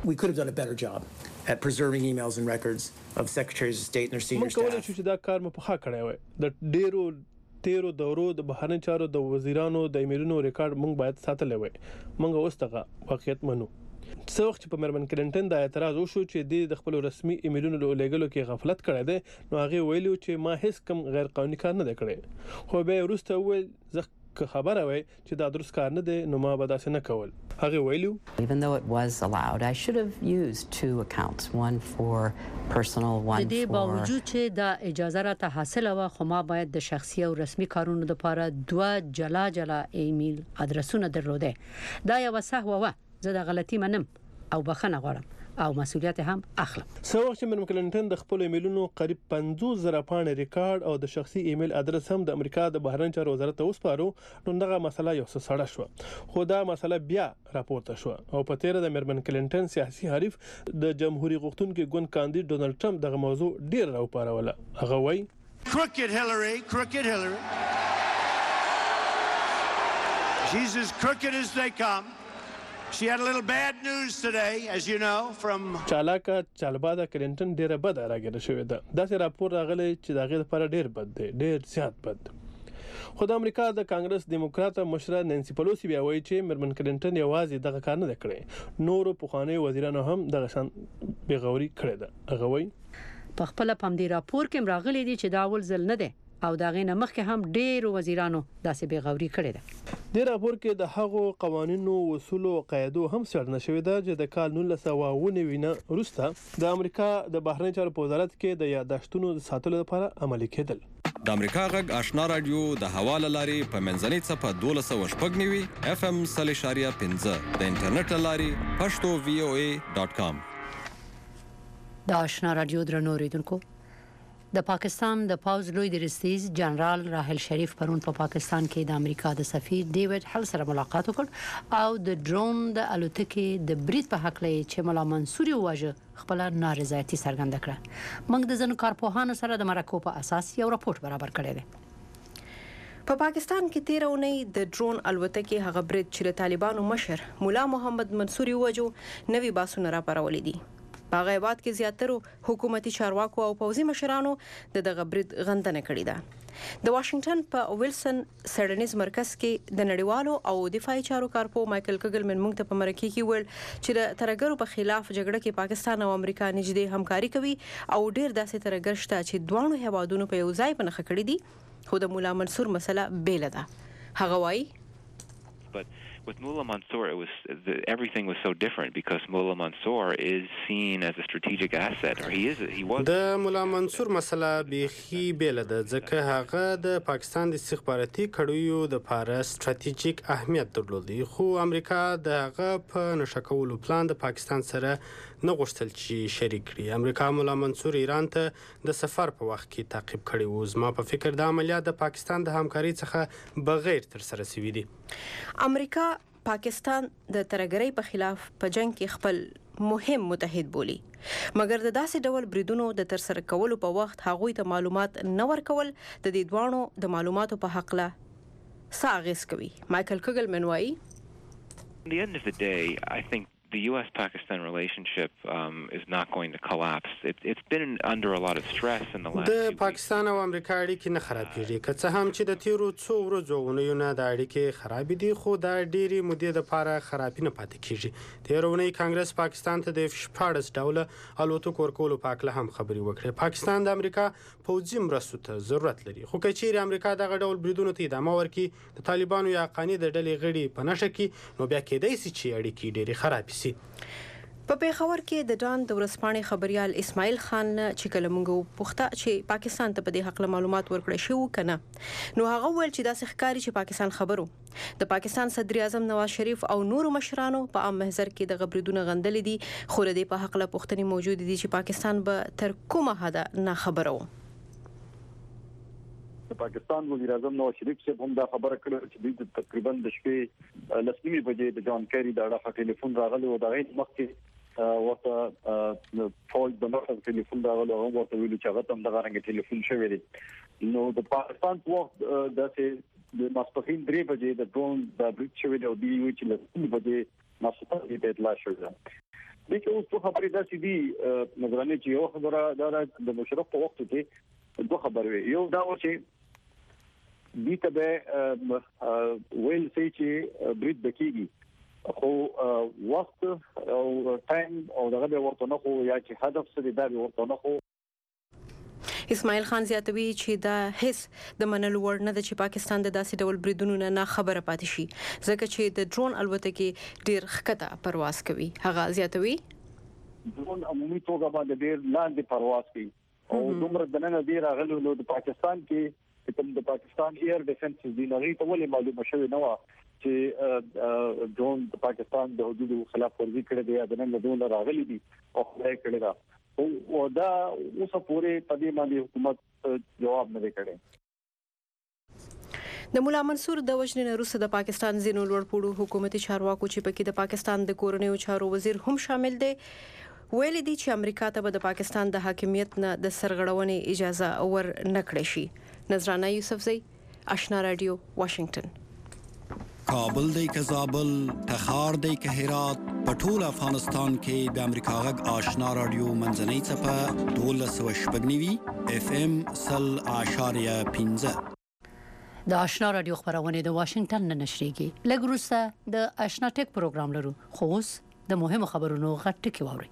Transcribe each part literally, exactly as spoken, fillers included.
we could have done a better job at preserving emails and records of secretaries of state and their senior staff. موږ کولای شو چې دا کار مو په ښه کړی وای. د ډیرو تیرو دورو د بهرنی چارو د وزیرانو د ایمیلونو ریکارډ موږ باید ساتلی وای. موږ اوس دغه واقعیت منو. څه وخت چې په مېرمن کلینټن د اعتراض وشو چې د خپل رسمي ایمیلونو له لېږلو کې غفلت کړی دی، نو هغه ویلو چې ما هیڅ کوم غیر قانوني کار نه دی کړی. خو بیا وروسته وویل زه که خبره وای چې دا درست کار نه دی نو ما به داسې نه کول. هغه ویلو Even though it was allowed, I should have used two accounts, one for personal, one for. د دې باوجود چې دا اجازه راته حاصله و، خو ما باید د شخصي او رسمي کارونو لپاره دوه جلا جلا ایمیل ادرسونه درلوده. دا یو سهو و، زه د غلطي منم او بخښنه غواړم او مسؤلیت هم اخلم. څو وخت چې مېرمن کلینټن د خپل ایمیلونو قریب پنځوس زره پاڼې ریکارډ او د شخصي ایمیل ادرس هم د امریکا د بهرنی چارو وزارت ته وسپارو، نو دغه مسله یو څه سړه شوه. خو دا مسله بیا راپورته شوه او په تیره د مېرمن کلینټن سیاسي حریف د جمهوریت غوښتونکي ګوند کاندید ډونالد ټرمپ دغه موضوع ډیر راوپاروله. هغه وایي Crooked Hillary, crooked Hillary. She's as crooked as they come. She had a little bad news today, as you know, from چالاکه چالباده کلینټن ډیره بده راګیره شوې ده. داسې راپور راغلی چې د هغې لپاره ډیر بد دی، ډیر زیات بد. خو د امریکا د کانګرس دیموکراټه مشره نانسي پلوسی بیا وایي چې مېرمن کلینټن یوازې دغه کار نه دی کړی، نورو پخوانیو وزیرانو هم دغه شان بېغوري کړې ده. هغه وایي په خپل په دې راپور کې راغلي دي چې دا اول ځل نه دی او دا غینه مخکې هم ډېر وزیرانو داسې بېغوري کړې ده. د راپور کې د هغو قوانینو اصولو او قاعدو هم څرګنده شوې ده چې د کال نولس سوه اوه نوي نه وروسته د امریکا د بهرنی چارو په وزارت کې د یادداشتونو د ساتلو لپاره عملي کېدل. د امریکا غږ آشنا رادیو د حواله لارې په منځنۍ څپه دولس سوه شپږ نوي اف ام سل اشاریه پنځه د انټرنیټ له لارې پښتو وی او ای ډاټ کام. د آشنا رادیو درنو اوریدونکو، د پاکستان د پاوز لوی درستیز جنرال راحل شریف پرون په پا پاکستان کې د امریکا د سفیر ډیوډ هل سره ملاقات وکړ او د ډرون د الوتکې د برید په حق لې چې مولا منصور واجه خپل نارضایتي څرګنده کړه. موږ د ځینو کارپوهانو سره د مرکو په اساس یو راپورټ برابر کړی دی. په پاکستان کې تیر اونۍ د ډرون الوتکې هغه برید چې د طالبانو مشر مولا محمد منصور واجه نوي باسونه راپارولې دي. په هغه هیواد کې زیاترو حکومتي چارواکو او پوځي مشرانو د دغه برید غندنه کړې ده. د واشنگټن په ویلسن سیډنیز مرکز کې د نړیوالو او دفاعي چارو کارپو مایکل کګلمن موږ ته په مرکه کې ویل چې د ترګرو په خلاف جګړه کې پاکستان او امریکا نږدې همکاري کوي او ډیر داسې ترګر شته چې دوه هیوادونو په یو ځای په نخښه کړی دي، خو د مولا منصور مسله بیل ده. هغه وایي But with Mullah Mansour, it was the, everything was so different because Mullah Mansour is seen as a strategic asset, or he is. He was. د مولا منصور مسله بیخي بیل ده ځکه هغه د پاکستان د استخباراتي کړیو د لپاره ستراتیژیک اهمیت درلودي، خو امریکا د هغه په نشه کولو پلان د پاکستان سره نه غوښتل چې شریک کړي. امریکا مولا منصور ایران ته د سفر په وخت کې تعقیب کړی و. زما په فکر د عملیات د پاکستان د همکاري څخه بغیر تر سره شوي دي. امریکا پاکستان د ترګرۍ په خلاف په جنگ کې خپل مهم متحد بولی، مګر د داسې ډول بریدونو د تر سره کولو په وخت هغوی ته معلومات نه ورکول د دې دوانو د معلوماتو په حق له څه اغیز کوي. مایکل کګلمن وایي At the end of the day, I think the U S Pakistan relationship um, is not going to collapse. It, it's been under a lot of stress in the last few د weeks. پاکستان او امریکا اړیکې نه خرابېږي، که څه هم چې د تیرو څو ورځو اونیو نه د اړیکې خرابې دي، خو دا ډېرې مودې دپاره خرابې نه پاتې کېږي. تېره اونۍ کانګرس پاکستان ته د شپاړس ډوله الوتکو ورکولو په هکله هم خبرې وکړې. پاکستان د امریکا پوځي مرستو ته ضرورت لري، خو که چیرې امریکا دغه ډول بریدونو ته ادامه ورکړي، د طالبانو یا حقاني د ډلې غړي په نښه کړي، نو بیا کېدای شي چې اړیکې ډېرې خرابې شي. په پیښور کې د ډان د ورځپاڼې خبريال اسماعیل خان چې کله موږ پوښتنه چې پاکستان ته په دې حق له معلومات ورکړی شو کنه، نو هغه ویل چې داسې ښکاري چې پاکستان خبرو د پاکستان صدر اعظم نواز شریف او نورو مشرانو په عام محضر کې د غبرګون غندلې دي، خو د دې په حق له پوښتنې موجود دي چې پاکستان به تر کومه حد نه خبرو. د پاکستان وزیر اعظم نواز شریف صاحب هم دا خبره کړې چې د تقریبا د شپې لسمې بجې د جان کیری د اړه ټلیفون راغلی او دا غي مخکې ورته فول د نوښت ټلیفون راغلی او ورته ویل چې هغه هم د غرنګ ټلیفون شوی دی. نو د پاکستان په وخت د د ماسپخین درې بجې د ډرون د بریټ شوی دی او دی وی چې لسمې بجې ماسپخین په اطلاع شوی دی. د کې اوس په خبرې داسې دي نظرانه چې یو خبره دا د مشرف په وخت کې دوه خبرې یو دا و چې دې ته به ویل سي چې برید بکیږي خو وخت او ټایم او دغه به ورته نه خو یا چې هدف څه دی دا به ورته نه خو. اسماعیل خان زیاتوي چې دا هیڅ د منلو وړ نه ده چې پاکستان د داسې ډول بریدونو نه خبره پاتې شي ځکه چې د ډرون الوتکې ډیر ښکته پرواز کوي. هغه زیاتوي ډرون عمومي توګه باندې ډیر لاندې پرواز کوي او دومره دننه ډیر راغلي نو د پاکستان کې کوم د پاکستان ایر ډیفنس دی نغې ته ولې معلومه شوې نه و چې ډرون د پاکستان د حدودو خلاف ورزي کړې دی دننه ډرون راغلي دي او خدای کړی دا او دا اوس پورې په دې باندې حکومت جواب نه کړي. د مولا منصور د وژنې وروسته د پاکستان ځینو لوړپوړو حکومتي چارواکو چې پکې د پاکستان د کورنیو چارو وزیر هم شامل دی ویلي دي چې امریکا ته به د پاکستان د حاکمیت نه د سرغړونې اجازه ور نه کړی شي. نظرانه یوسفزئی، آشنا رادیو، واشنگټن. کابل دی که زابل، تخار دی که هرات، په ټول افغانستان کې د امریکا غږ آشنا رادیو منځنۍ څپه دولس سوه شپږ نوي اف ام سل اعشاریه پنځه. د آشنا رادیو خبرونه د واشنگټن نه نشریږي. لږ وروسته د آشنا ټیک پروګرام لرو خو اوس د مهمو خبرونو غټ ټکی واورئ.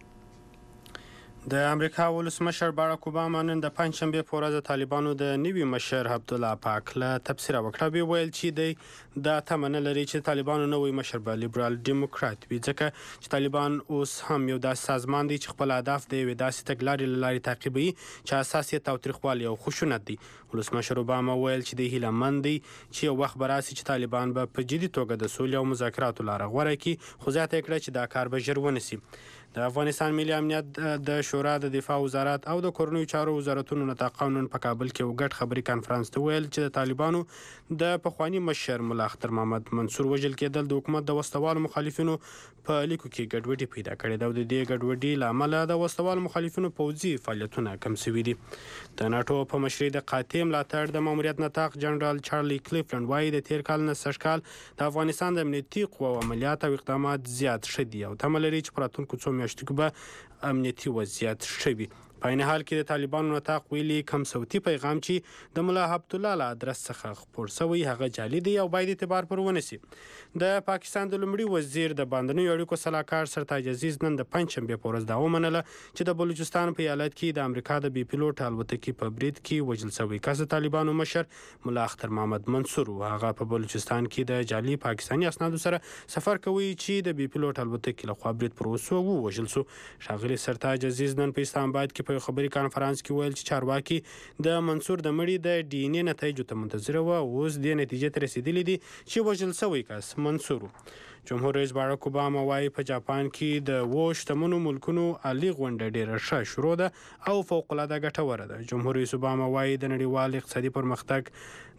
د امریکا ولسمشر باراک اوباما نن د پنځشنبه په ورځ د طالبانو د نوي مشر عبدالله پاک له تبصره وکړه. به ویل چې دی د تمنه لري چې طالبانو نوی مشر به لیبرال ډیموکرات وي ځکه چې طالبان اوس هم یو داسې سازمان دی چې خپل اهداف د یوې داسې تګلارې له لارې تعقیبوي چې اساس یې تاوتریخوالی او خشونت دی. ولسمشر اوباما ویل چې د هیله مند دی چې یو وخت به راسي چې طالبان به په جدي توګه د سولې او مذاکراتو لاره غوره کړي خو زیاته یې کړه چې دا کار به ژر ونسي. د افغانستان ملي امنیت د شورا د دفاع وزارت او د کورنیو چارو وزارتونو نطاقان نن په کابل کې یو ګډ خبري کانفرنس ته ویل چې د طالبانو د پخوانی مشر ملا اختر محمد منصور وژل کېدل د حکومت د وسوالو مخالفینو په لیکو کې ګډوډي پیدا کړې ده او د دې ګډوډي له امله د وسوالو مخالفینو پوځي فعالیتونه کم شوي دي. د ناتو په مشرۍ د قاطع ملاتړ د ماموریت نطاق جنرال چارلی کلیفلند وایي د تیر کال نه سږ کال د افغانستان د امنیتي قواو عملیات او اقدامات زیات ښه دي او تمه لري چې په راتلونکو څو میاشتو کې به امنیتي وضعیت ښه وي. په عین حال کې د طالبانو نطاق ویلي کم صوتي پیغام چې د ملا عبدالله له ادرس څخه خپور شوی هغه جعلي دی او باید اعتبار پر ونیسي. د پاکستان د لومړي وزیر د باندنیو اړیکو سلاکار سرتاج عزیز نن د پنځشنبې په ورځ دا ومنله چې د بلوچستان په ایالت کې د امریکا د بي پیلوټ الوتکې په برید کې وژل شوی کس د طالبانو مشر ملا اختر محمد منصور و. هغه په بلوچستان کې د جعلي پاکستاني اسنادو سره سفر کوي چې د بي پیلوټ الوتکې لخوا برید پر وسو و وژل شو. ښاغلي سرتاج عزیز نن په اسلام آباد کې په خبري کانفرنس کې ویل چې چارواکي د منصور د مړي د ډي ان اے نتایجو ته منتظر و او اوس دې نتیجې ته رسیدلي دي چې وژل شوی کس منصور. جمهور رئیس باراک اوباما وایي په جاپان کې د اوو شتمنو ملکونو عالي غونډه ډېره ښه شروع ده او فوق العاده ګټوره ده. جمهور رئیس اوباما وایي د نړیوال اقتصادي پرمختګ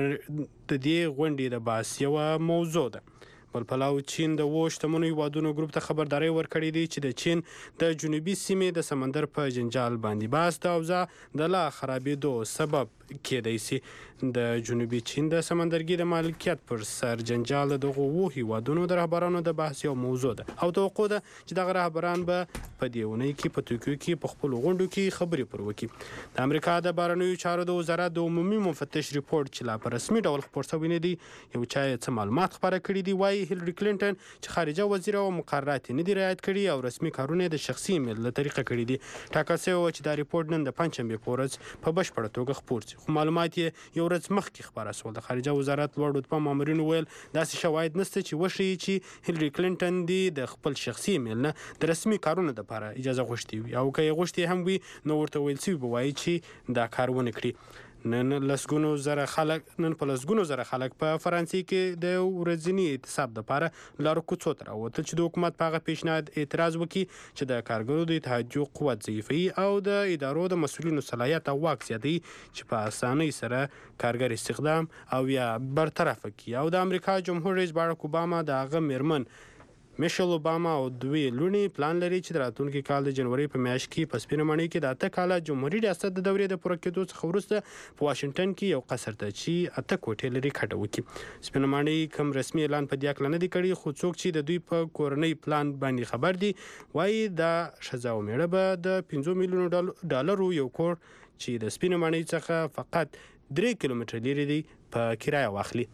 د دې غونډې د بحث یوه موضوع ده. بل پلو چین د اوو شتمنو هیوادونو ګروپ ته خبرداری ورکړې دی چې د چین د جنوبي سیمې د سمندر په جنجال باندې بحث د اوضاع د لا خرابېدو سبب کېدای شي. د جنوبي چین د سمندرګي د مالکیت پر سر جنجال د دغو اوو هیوادونو د رهبرانو د بحث یو موضوع ده او توقع ده چې دغه رهبران به په دې اونۍ کې په توکیو کې په خپلو غونډو کې خبرې پر وکړي. د امریکا د بهرنیو چارو د وزارت د عمومي مفتش ریپورټ چې لا په رسمي ډول خپور شوی نه دی یو چا یې څه معلومات خپاره کړي دي. وایي هیلري کلینټن چې خارجه وزیر او مقررات نه دي رعایت کړي او رسمي کارونه د شخصي ایمیل له طریقه کړي دي. ټاکل شوی و چې دا ریپورټ نن د پنځشنبې په ورځ په بشپړه توګه خپور شي خو معلومات یې یو ورځ مخکې خپاره شول. د خارجه وزارت لوړ رتبه مامورینو ویل داسې شواهد نشته چې وښیي چې هیلري کلینټن دي د خپل شخصي ایمیل نه د رسمي کارونو دپاره اجازه غوښتې وي او که یې غوښتې هم وي نو ورته ویل شوي به وایي چې دا کار ونه کړي. نن لسګونو زره خلک نن په لسګونو زره خلک په فرانسې کې د ورځني اعتصاب دپاره لارو کوڅو ته راووتل چې د حکومت په هغه پیشنهاد اعتراض وکړي چې د کارګرو د اتحادیو قوت ضعیفوي او د ادارو د مسؤلینو صلاحیت او واک زیاتوي چې په اسانۍ سره کارګر استخدام او یا برطرفه کړي. او د امریکا جمهور رئیس باراک اوباما د هغه میرمن میشل اوباما او دوی لونی پلان لري چې د راتلونکي کال د جنوري په میاشت کې په سپینه ماڼۍ کې د اته کاله جمهوریت ریاست د دورې د پوره کېدو څخه وروسته په واشنگټن کې یو قصر ته چې اته کوټې لري کډه وکړي. سپینه ماڼۍ کوم رسمي اعلان په دې اړه نه دی کړی، خو څوک چې د دوی په کورنۍ پلان باندې خبر دي وایي دا ښځه او میړه به د پنځه میلیونو ډالرو یو کور چې د سپینه ماڼۍ څخه فقط درې کیلومتره لرې دی په کرایه واخلي.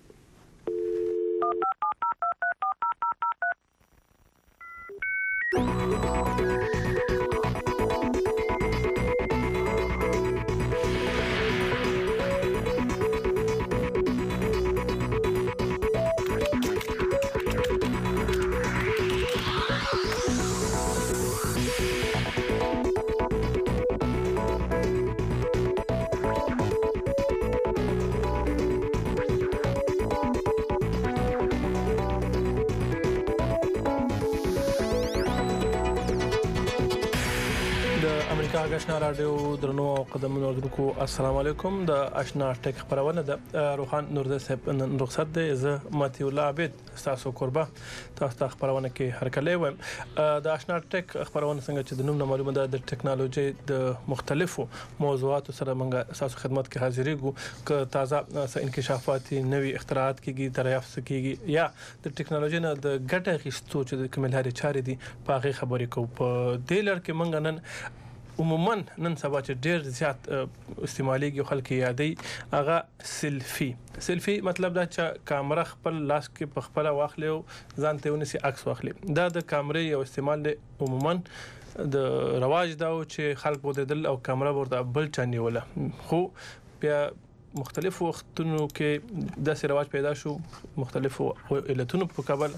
آشنا رادیو درنو قدمونو اوریدونکو السلام علیکم. د آشنا ټک خبرونه د روحان نورزه صاحب نن رخصت ده. زه ماتي الله عبد تاسو قربا تاسو ته خبرونه کې هر کله وایم. د آشنا ټک خبرونه څنګه چې د نوم معلومه ده د ټکنالوژي د مختلفو موضوعاتو سره موږ تاسو خدمت کې حاضرېږو ک تازه انکشافات نوي اختراعات کېږي دریافت کېږي یا د ټکنالوژي نه د ګټه غوښتو چې د کومل هري چارې دي په هغه خبرې کوو. په دې لړ کې موږ نن عموما نن سبا چې ډېر زیات استعماليږي خلک یادې هغه سلفي. سلفي مطلب دا چې کیمرا خپل لاس کې په خپل واخلي او ځان ته ونسي عکس واخلي. دا د کیمرې یو استعمال دی عموما د رواج دا چې خلک ودل او کیمرا ورته بل چاني ولا خو بیا مختلف وختونو کې د رواج پیدا شو مختلفو علتونو په کابل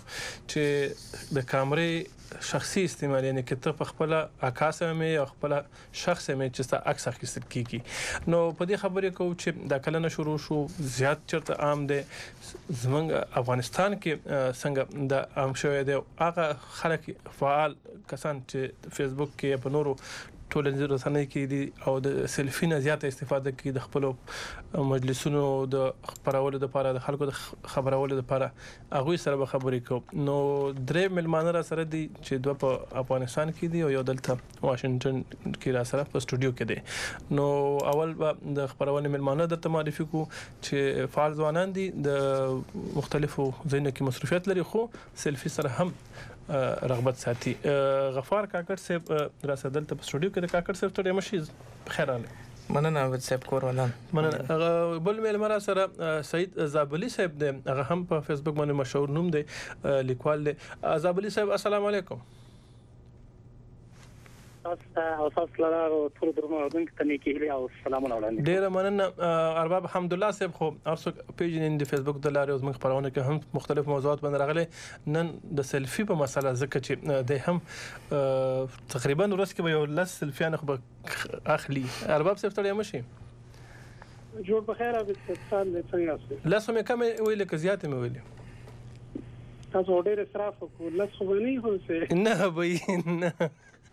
چې د کیمرې شخصي استعمال یعنی کې ته په خپل عکاسه مې او خپل شخص مې چې ستا عکس اخیستل کیږي. نو په دې خبرې کوم چې دا کله نه شروع شو زیات چرته عام دي زمونږ افغانستان کې څنګه د عام شوی دی. هغه خلک فعال کسان چې فیسبوک کې په نورو ټولنیزو رسنیو کې دي او د سلفي نه زیاته استفاده کوي د خپل مجلسونو د خبرولو لپاره د خلکو د خبرولو لپاره هغه سره به خبرې کوي. نو درې ملمانه را سره دي چې دوه په افغانستان کې دي او یو دلته واشنگټن کې را سره په سټوډیو کې دي. نو اول به د خبرونه ملمانه درته معرفي کو چې فعال ځوانان دي د مختلفو ځایونو کې مصروفیت لري خو سلفي سره هم رغبت ساتي. غفار کاکړ صاحب راسدل ته په سټوډیو کې د کاکړ صاحب ته مشي بخیر اله مننه عبد صاحب کور ولان مننه. بل مل مرا سره سعید زابلی صاحب دی هغه هم په فیسبوک باندې مشهور نوم دی لیکوال دی. زابلی صاحب السلام علیکم. تاسو تاسو لاره ټول درنو اوردونکو ته نیکی هیله او سلامونه وړاندې. ډیر مننه ارباب حمدالله صاحب خو تاسو پیجن د فیسبوک د لارې زموږ خبرونه کې هم مختلف موضوعات باندې راغلي. نن د سلفي په مسله ځکه چې د هم تقریبا ورځ کې یو لس سلفیان خو اخلي. ارباب صاحب ته مشي جوړ بخیر او استفسار دې څنګه لس مې کم ویل کې زیات مې ویل تاسو ډیر اسراف کو لس خو نه هو څه نه به نه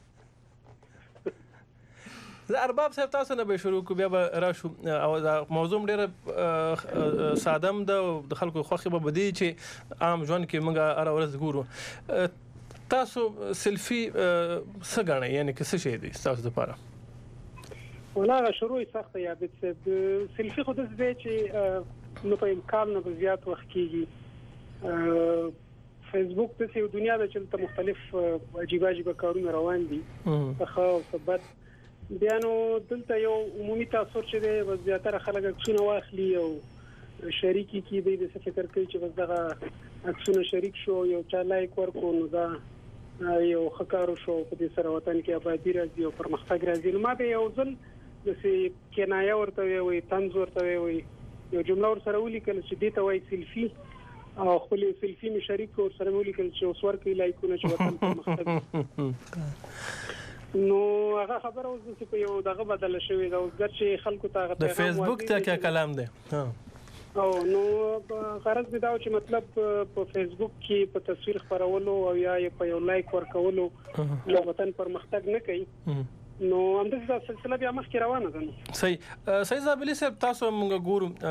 زه ارباب صاحب تاسو نه به شروع کو بیا به راشو او موضوع ډیره ساده د خلکو خوخي به بدی چې عام ژوند کې موږ هر ورځ ګورو. تاسو سلفي څه غواړئ یعنی څه شي دي تاسو لپاره؟ ولا شروع سخته یا د سلفي خو د دې چې نو په امکان نه زیات وخت کیږي. فیسبوک د یو دنیا د چلته مختلف عجیب عجیب کارونه روان دي خو ثبت بیا نو دلته یو عمومي تاثیر چې دی زیاتره خلک عکسونه واخلي او شریکي کی دی د فکر کوي چې بس دغه عکسونه شریک شو یو چا لایک ورکو نو دا یو خکارو شو په دې سره وطن کې آبادی راځي او پرمختګ راځي. نو ما به یو ځل د سي کنایه ورته وي طنز ورته وي یو جمله ور سره ولیکل چې دې ته وایي سلفي او خپل سلفي می شریک ور سره ولیکل چې اوس ورکې لایکونه چې وطن پرمختګ. نو هغه خبره اوس چې په یو دغه بدل شوې دا اوس ګرځي خلکو ته د فیسبوک ته کې کلام دی ها او نو غرض دا چې مطلب په فیسبوک کې په تصویر خبرولو او یا په یو لایک ورکولو نو وطن پرمختګ نه کوي. نو همدغه سلسله بیا مخکې روانه ده. صحیح. صحیح زابلی صاحب تاسو موږ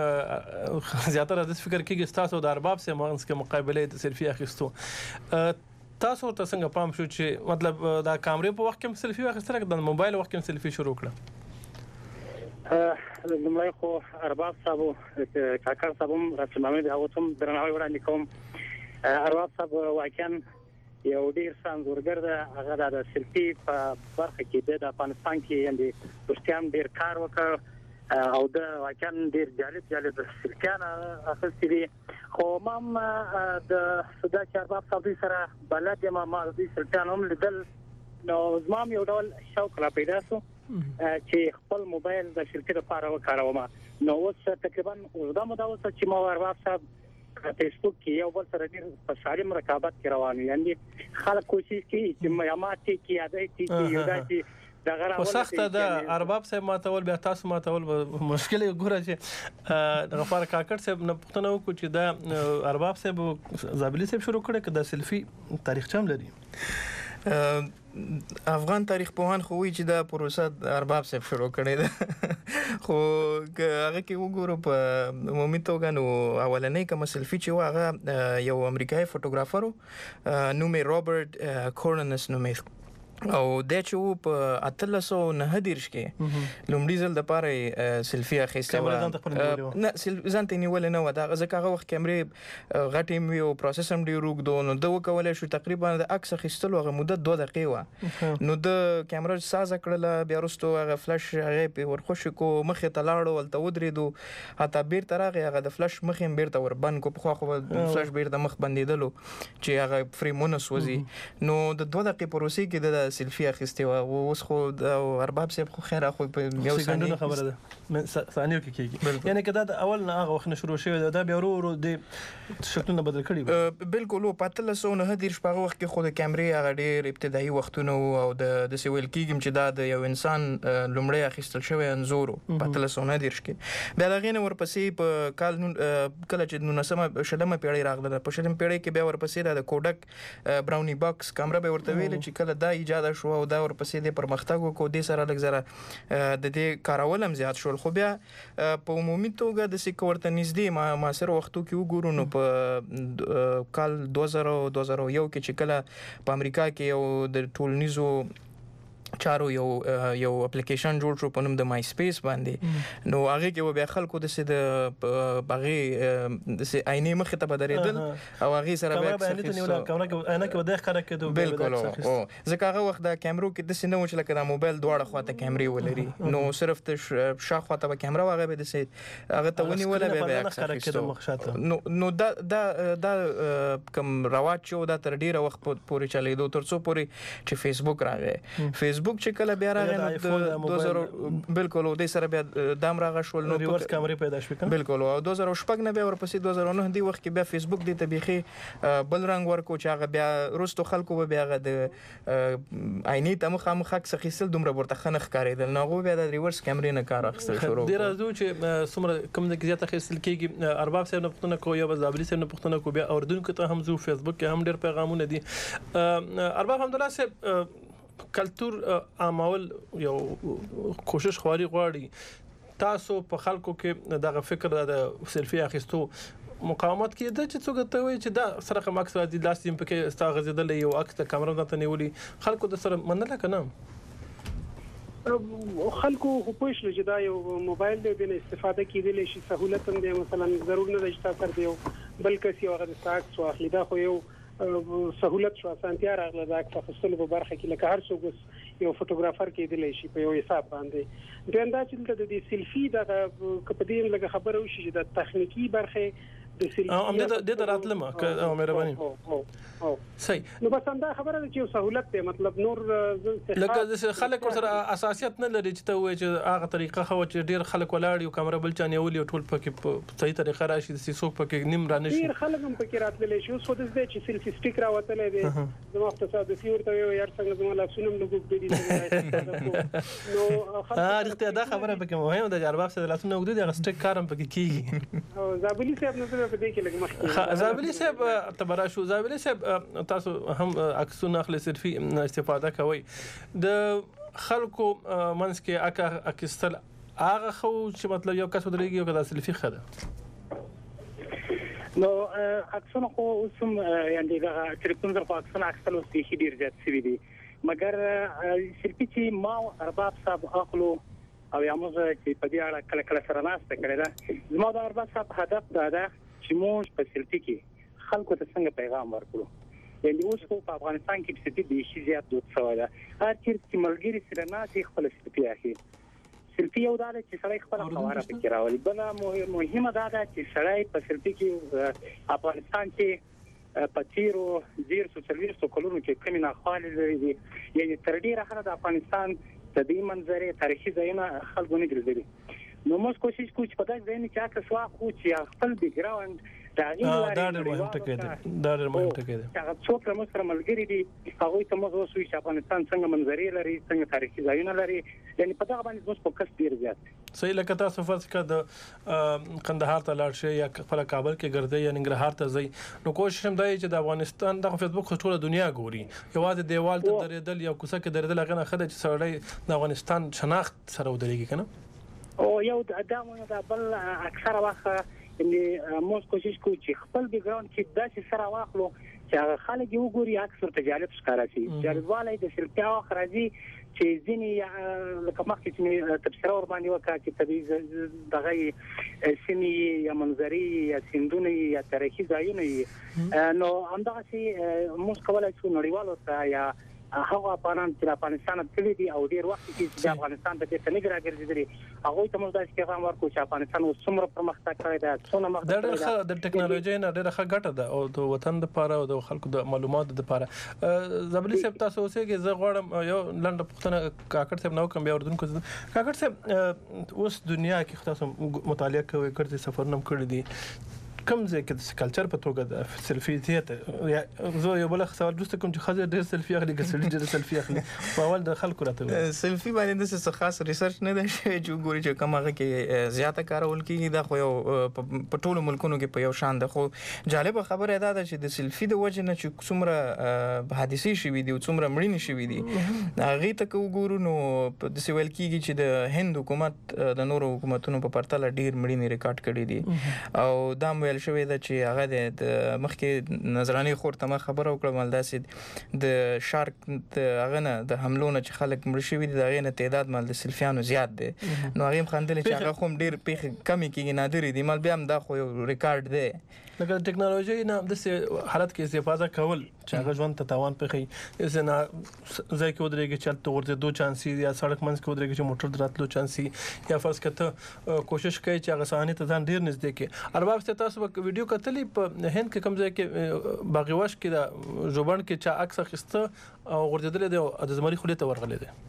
ګورو زیاتره د فکر کېږي تاسو د ارباب سره مغنس کې مقابله د سلفي اخیستو تاسو ورته څنګه پام شو چې مطلب دا کیمرې په وخت کې سلفي واخیستل د موبایل وخت کې سلفي شروع کړه؟ لمړی خو ارباب صاحب کاکړ صاحب هم رسمامي د هغه هم درناوی وړاندې کوم. ارباب صاحب واقعا یو ډیر سانګورګر ده، هغه د سلفي په برخه کې د افغانستان کې یعنی پښتون ډیر کار وکړ او د واقعا ډیر جالب جالب سلفیان اخستي دي. خو ما د صدا ارباب صاحب سره بلد ما ما د سلفیان هم لیدل، نو زما یو ډول شوق را پیدا شو چې خپل موبایل د شرکت لپاره وکاروم. نو اوس تقریبا اوږده موده اوس چې ما ارباب صاحب فیسبوک کې یو بل سره ډیر په سالم رقابت کې روان یعنی خلک کوشش کوي چې معلومات کې یادای کې یو داسې خو سخته ده ارباب صاحب ماتول بیا تاسو ماتول مشکل یې ګوره چې غفار کاکړ صاحب نه پوښتنه وکړو چې دا ارباب صاحب زابلي صاحب شروع کړي که د سلفي تاریخچه هم لري؟ افغان تاریخ پوهان خو وی چې دا پروسه ارباب صاحب شروع کړي ده، خو هغه کې وګورو په عمومي توګه نو اولنۍ کوم سلفي چې هغه یو امریکایي فوټوګرافر نوم یې رابرټ کورنس نومې او د چې په اتلسو نه دیرش کې لومړي ځل د پاره سلفي اخیسته و نه ځان ته نیول نه و دا ځکه هغه وخت کیمرې غټې مې او پروسس هم ډیر وګدو نو د وکولای شو تقریبا د عکس اخیستلو هغه مدت دوه دقیقې و نو د کیمرا ساز کړل بیا وروسته هغه فلش هغه په ورخوش کو مخې ته لاړو ولته ودرېدو حتی بیر تر هغه هغه د فلش مخې بیر ته ور بند کو په خو فلش بیر د مخ بندیدلو چې هغه فریمونه سوځي نو د دوه دقیقې پروسې کې د سلفي اخیسته و اوس خو د ارباب صاحب خو خیر خو په یو ثانیه خبره ده ثانیه کې کېږي یعنی کدا د اول نه هغه وخت شروع شوی دا بیا ورو ورو د شکلونه بدل کړي بالکل او پاتله سو نه دیر شپه وخت کې خو د کیمرې هغه ډیر ابتدایي وختونه او د د سویل کېږم چې دا د یو انسان لومړی اخیستل شوی انزور پاتله سو نه دیر کې بیا دغه نه ورپسې په کال کله چې نو نسمه شلمه پیړۍ راغله په شلمه پیړۍ کې بیا ورپسې د کوډک براونی باکس کیمرا به ورته ویل چې کله دا ایجاد شو او دا ورپسې د پرمختګ وکړو د سره لګزره د دې کارول هم زیات شول خو بیا په عمومي توګه د سکورته نږدې ما ما سره وختو کې وګورو نو په کال دوه زره یو کې چې کله په امریکا کې یو د ټولنیزو چارو یو یو اپلیکیشن جوړ شو په نوم د مای سپیس باندې نو هغه کې بیا خلکو د سید باغې د سي عیني مخ ته بدرېدل او هغه سره بیا کیمرا کې انا کې وده ښکارا کېدو بالکل او ځکه هغه وخت د کیمرو کې د سینه چې لکه د موبایل دواړه خواته کیمرې ولري نو صرف د شاخ خواته به کیمرا واغې به د سي هغه ته ونی ولا به بیا نو نو دا دا دا کوم رواج چې دا تر ډیره وخت پورې چلیدو تر څو پورې چې فیسبوک راغی فیسبوک چې کله بیا راغی د دوه زره بالکل او د سره بیا دام راغ شول نو ریورس کیمرې پیدا شوې بالکل او دوه زره شپږ نه بیا ورپسې دوه زره نه دی وخت کې بیا فیسبوک د طبيخي بل رنگ ورکو چې هغه بیا روستو خلکو بیا هغه د عیني ته مخامخ خېسل دومره ورته خنخ کاریدل نو بیا د ریورس کیمرې نه کار اخیستل شروع ډیر ازو چې څومره کم د زیاته خېسل کېږي ارباب صاحب نه پښتنه کو یا زابلي صاحب نه پښتنه کو بیا اوردونکو ته هم زو فیسبوک کې هم ډیر پیغامونه دي ارباب حمدالله صاحب کلتور عامول یو کوشش خواري غواړي تاسو په خلکو کې دغه فکر د سلفي اخیستو مقاومت کې د چې څنګه ته وایي چې دا سره مکس راځي لاسیم پکې ستا غزیدل یو عکس د کیمرا ته نیولي خلکو د سره منل کنه خلکو خو پوه شو چې دا یو موبایل دی د استفاده کېدلی شي سہولت هم دی مثلا ضرور نه دی چې تاسو دی بل کس یو هغه د ساکس واخلي دا خو یو سہولت شو اسانتیا راغله دا اکثر خپل په برخه کې لکه هر څوک یو فوټوګرافر کېدلی شي په یو حساب باندې دا انده چې د دې سلفي د کپدیم لګه خبره وشي چې د تخنیکی برخه د سلفي ام د د راتلمه او مهرباني او صحیح نو بس دا خبره چې یو سہولت ته مطلب نور لکه د خلک سره اساسیت نه لري چې ته وایي چې هغه طریقه خو چې ډیر خلک ولاړ یو کیمرا بل چا نیولي ټول پکې په صحیح طریقه راشي د سیسوک پکې نیم را نشي ډیر خلک هم پکې راتللی شي اوس خو د دې چې سلفي سټیک راوتلې دي زما تصادفي ورته یو یار څنګه زما لاسونه لګوب دي نو ها رښتیا دا خبره پکې مهمه ده ارباب سره لاسونه وګدي هغه سټیک کارم پکې کیږي او زابلي صاحب نو په دې کې لګ مخکې زابلي صاحب تبرا شو زابلي صاحب تاسو هم عکسونه اخلي سلفي استفاده کوي د خلکو منځ کې اکه اکستل هغه خو چې مطلب یو کس ودرېږي یو کدا سلفي خده نو عکسونه خو اوسم یعنی دا ټلیفون زر په عکسونه اخلو چې ډیر زیات سوي دي مګر سلفي چې ما ارباب صاحب اخلو او یا موږ چې په دې اړه کله کله سره ناسته کړې ده زما د ارباب صاحب هدف دا ده چې موږ په سلفي کې خلکو ته څنګه پیغام ورکړو یعنی اوس په افغانستان کې په دې شي زیات دوت شوی ده هر چیرې ملګری سره نه چې خپل سلفي اخی سلفي یو دا چې سړی خپل خبره فکر راولي بل مهمه دا ده چې سړی په سلفي کې افغانستان کې په تیرو زیر سوسیالیستو کلونو کې کمی ناخوالې لري دي یعنی تر ډیره حد د افغانستان د دې منظرې تاریخي ځایونه خلکو نه ګرځېدلي نو موږ کوشش کوو چې په داسې ځایونو کې عکس واخلو چې خپل بیک ګراوند دا ډېر مهم ټکی دی دا ډېر مهم ټکی دی هغه څوک چې موږ سره ملګري دي هغوی ته موږ وسوي چې افغانستان څنګه منظرې لري څنګه تاریخي ځایونه لري یعنی په دغه باندې موږ فوکس ډېر زیات صحیح لکه تاسو فرض کړه د قندهار ته لاړ شئ یا خپل کابل کې ګرځئ یا ننګرهار ته ځئ نو کوشش هم دی چې د افغانستان د فیسبوک ټوله دنیا ګوري یوازې دیوال ته درېدل یا کوڅه کې درېدل هغه نه خده چې سړی د افغانستان شناخت سره ودرېږي کنه او یو دا مونږ د بل اکثره وخت ان موږ کوشش کوو چې خپل بیک ګراوند کې داسې سره واخلو چې هغه خلک یو ګوري اکثر تجارب ښکارا شي جالبوالی د سلفي اخ راځي چې ځینې لکه مخکې چې تبصره ور باندې وکړه چې طبیعي دغه سیمې یا منظرې یا سیندونه یا تاریخي ځایونه نو همدغه شي موږ کولای شو نړیوالو ته یا هغه افغانان چې افغانستان ته تللي دي او ډیر وخت کې چې افغانستان ته بیرته نه راګرځېدلي هغوی ته موږ داسې پیغام ورکړو چې افغانستان اوس څومره پرمختګ کړی دی څومره مخکې دی دا د ټکنالوژي نه ډېره ښه ګټه ده او د وطن لپاره او د خلکو د معلوماتو لپاره زبلی صاحب تاسو اوسېږئ زه غواړم یو لنډه پوښتنه کاکړ صاحب نه وکړم بیا اردوونکو کاکړ صاحب اوس دنیا کې تاسو مطالعه کوئ ګرځئ سفرونه هم کړي دي کوم ځای کې د کلچر په توګه د سلفي زیاته زه یو بل سوال درسته کوم چې خزه ډېر سلفي اخلي ګسړي ډېر سلفي اخلي په اول د خلکو راته سلفي باندې د څه خاص ریسرچ نه دی چې ګوري چې کوم هغه کې زیاته کارول کیږي دا خو یو په ټولو ملکونو کې په یو شان ده خو جالب خبره ده چې د سلفي د وجه نه چې څومره حادثې شوي دي او څومره مړینې شوي دي هغه ته کو ګورو نو د سوال کیږي چې د هند حکومت د نورو حکومتونو په پرتله ډیر مړینې ریکارډ کړي دي او دا ویل شوی دا چې هغه د مخکې نظرانه خورته خبره وکړه مال داسې د شارک د هغه نه د حملو نه چې خلک مړ شوي دي د هغې نه تعداد مال د سلفیانو زیات دی نو هغې هم خندلې چې هغه خو هم ډېر پیښې کمې کېږي نادرې دي مال بیا هم دا خو یو ریکارډ دی لکه د ټکنالوژي نه داسې حالت کې استفاده کول چې هغه ژوند ته تاوان پېښوي داسې نه ځای کې ودرېږي چې هلته غورځېدو چانس وي یا سړک منځ کې ودرېږي چې موټر د راتلو چانس وي یا فرض کړه ته کوشش کوي چې هغه صحنې ته ځان ډېر نږدې کړي ارباب صاحب تاسو به ویډیو کتلي په هند کې کوم ځای کې باغیوش کې د ژوبڼ کې چا عکس اخیسته او غورځېدلی دی او د زمري خولې ته ورغلی دی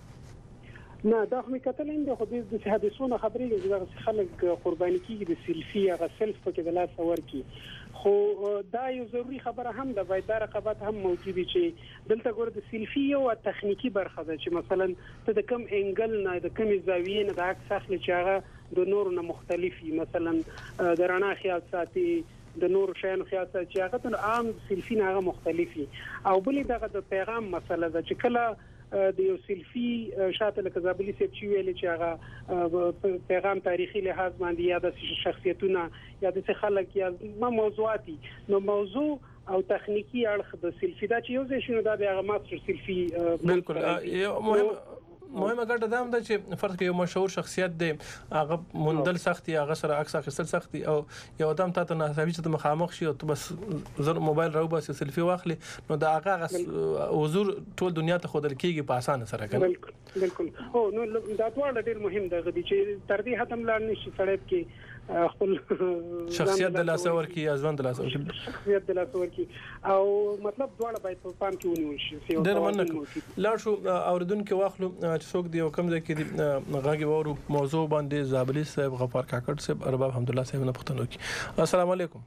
نه دا خو مې کتلې نه خو د حادثونو خبرې چې خلک قرباني کیږي د سلفي هغه سلف پکې د لاس ورکی خو دا یو ضروري خبره هم ده باید دا رقابت هم موجود وي چې دلته ګوره د سلفي یو تخنیکی برخه ده چې مثلا ته د کم انګل نه د کم زاویې نه د عکس اخلي چې هغه د نورو نه مختلف وي مثلا د رڼا خیال ساتي د نور شیانو خیال ساتي چې هغه ته عام سلفي نه هغه مختلف وي او بلې دغه د پیغام مسله ده چې کله د یو سلفي شاته لکه زابلی سیب چې ویل چې هغه پیغام تاریخي لحاظ باندې یا د شخصیتونه یا د خلک یا موضوعاتي نو موضوع او تخنیکی اړخ د سلفي دا چې یو ځای شنو دا د هغه ماستر سلفي بالکل یو مهم مهمه ګټه دا هم ده چې فرض کړئ یو مشهور شخصیت دی هغه موندل سخت دی هغه سره عکس اخیستل سخت دی او یو ادم تاسو نه حسابي چې مخامخ شي او ته بس زر موبایل راو بس سلفي واخلي نو دا هغه حضور ټول دنیا ته خودل کیږي په اسانه سره کنه بالکل بالکل او نو دا ډول ډیر مهم دی چې تر دې حتم لاړ نشي سړی کې خپل شخصیت د لاس ورکی یا ځوان د لاس ورکی شخصیت د لاس ورکی او مطلب دواړه باید په پام کې ونیول شي ډېر مننه لاړ شو اوریدونکو واخلو چې څوک دی او کوم ځای کې دی غاګي وورو موضوع باندې زابلی صاحب غفار کاکړ صاحب ارباب حمدالله صاحب نه پوښتنه وکړي السلام علیکم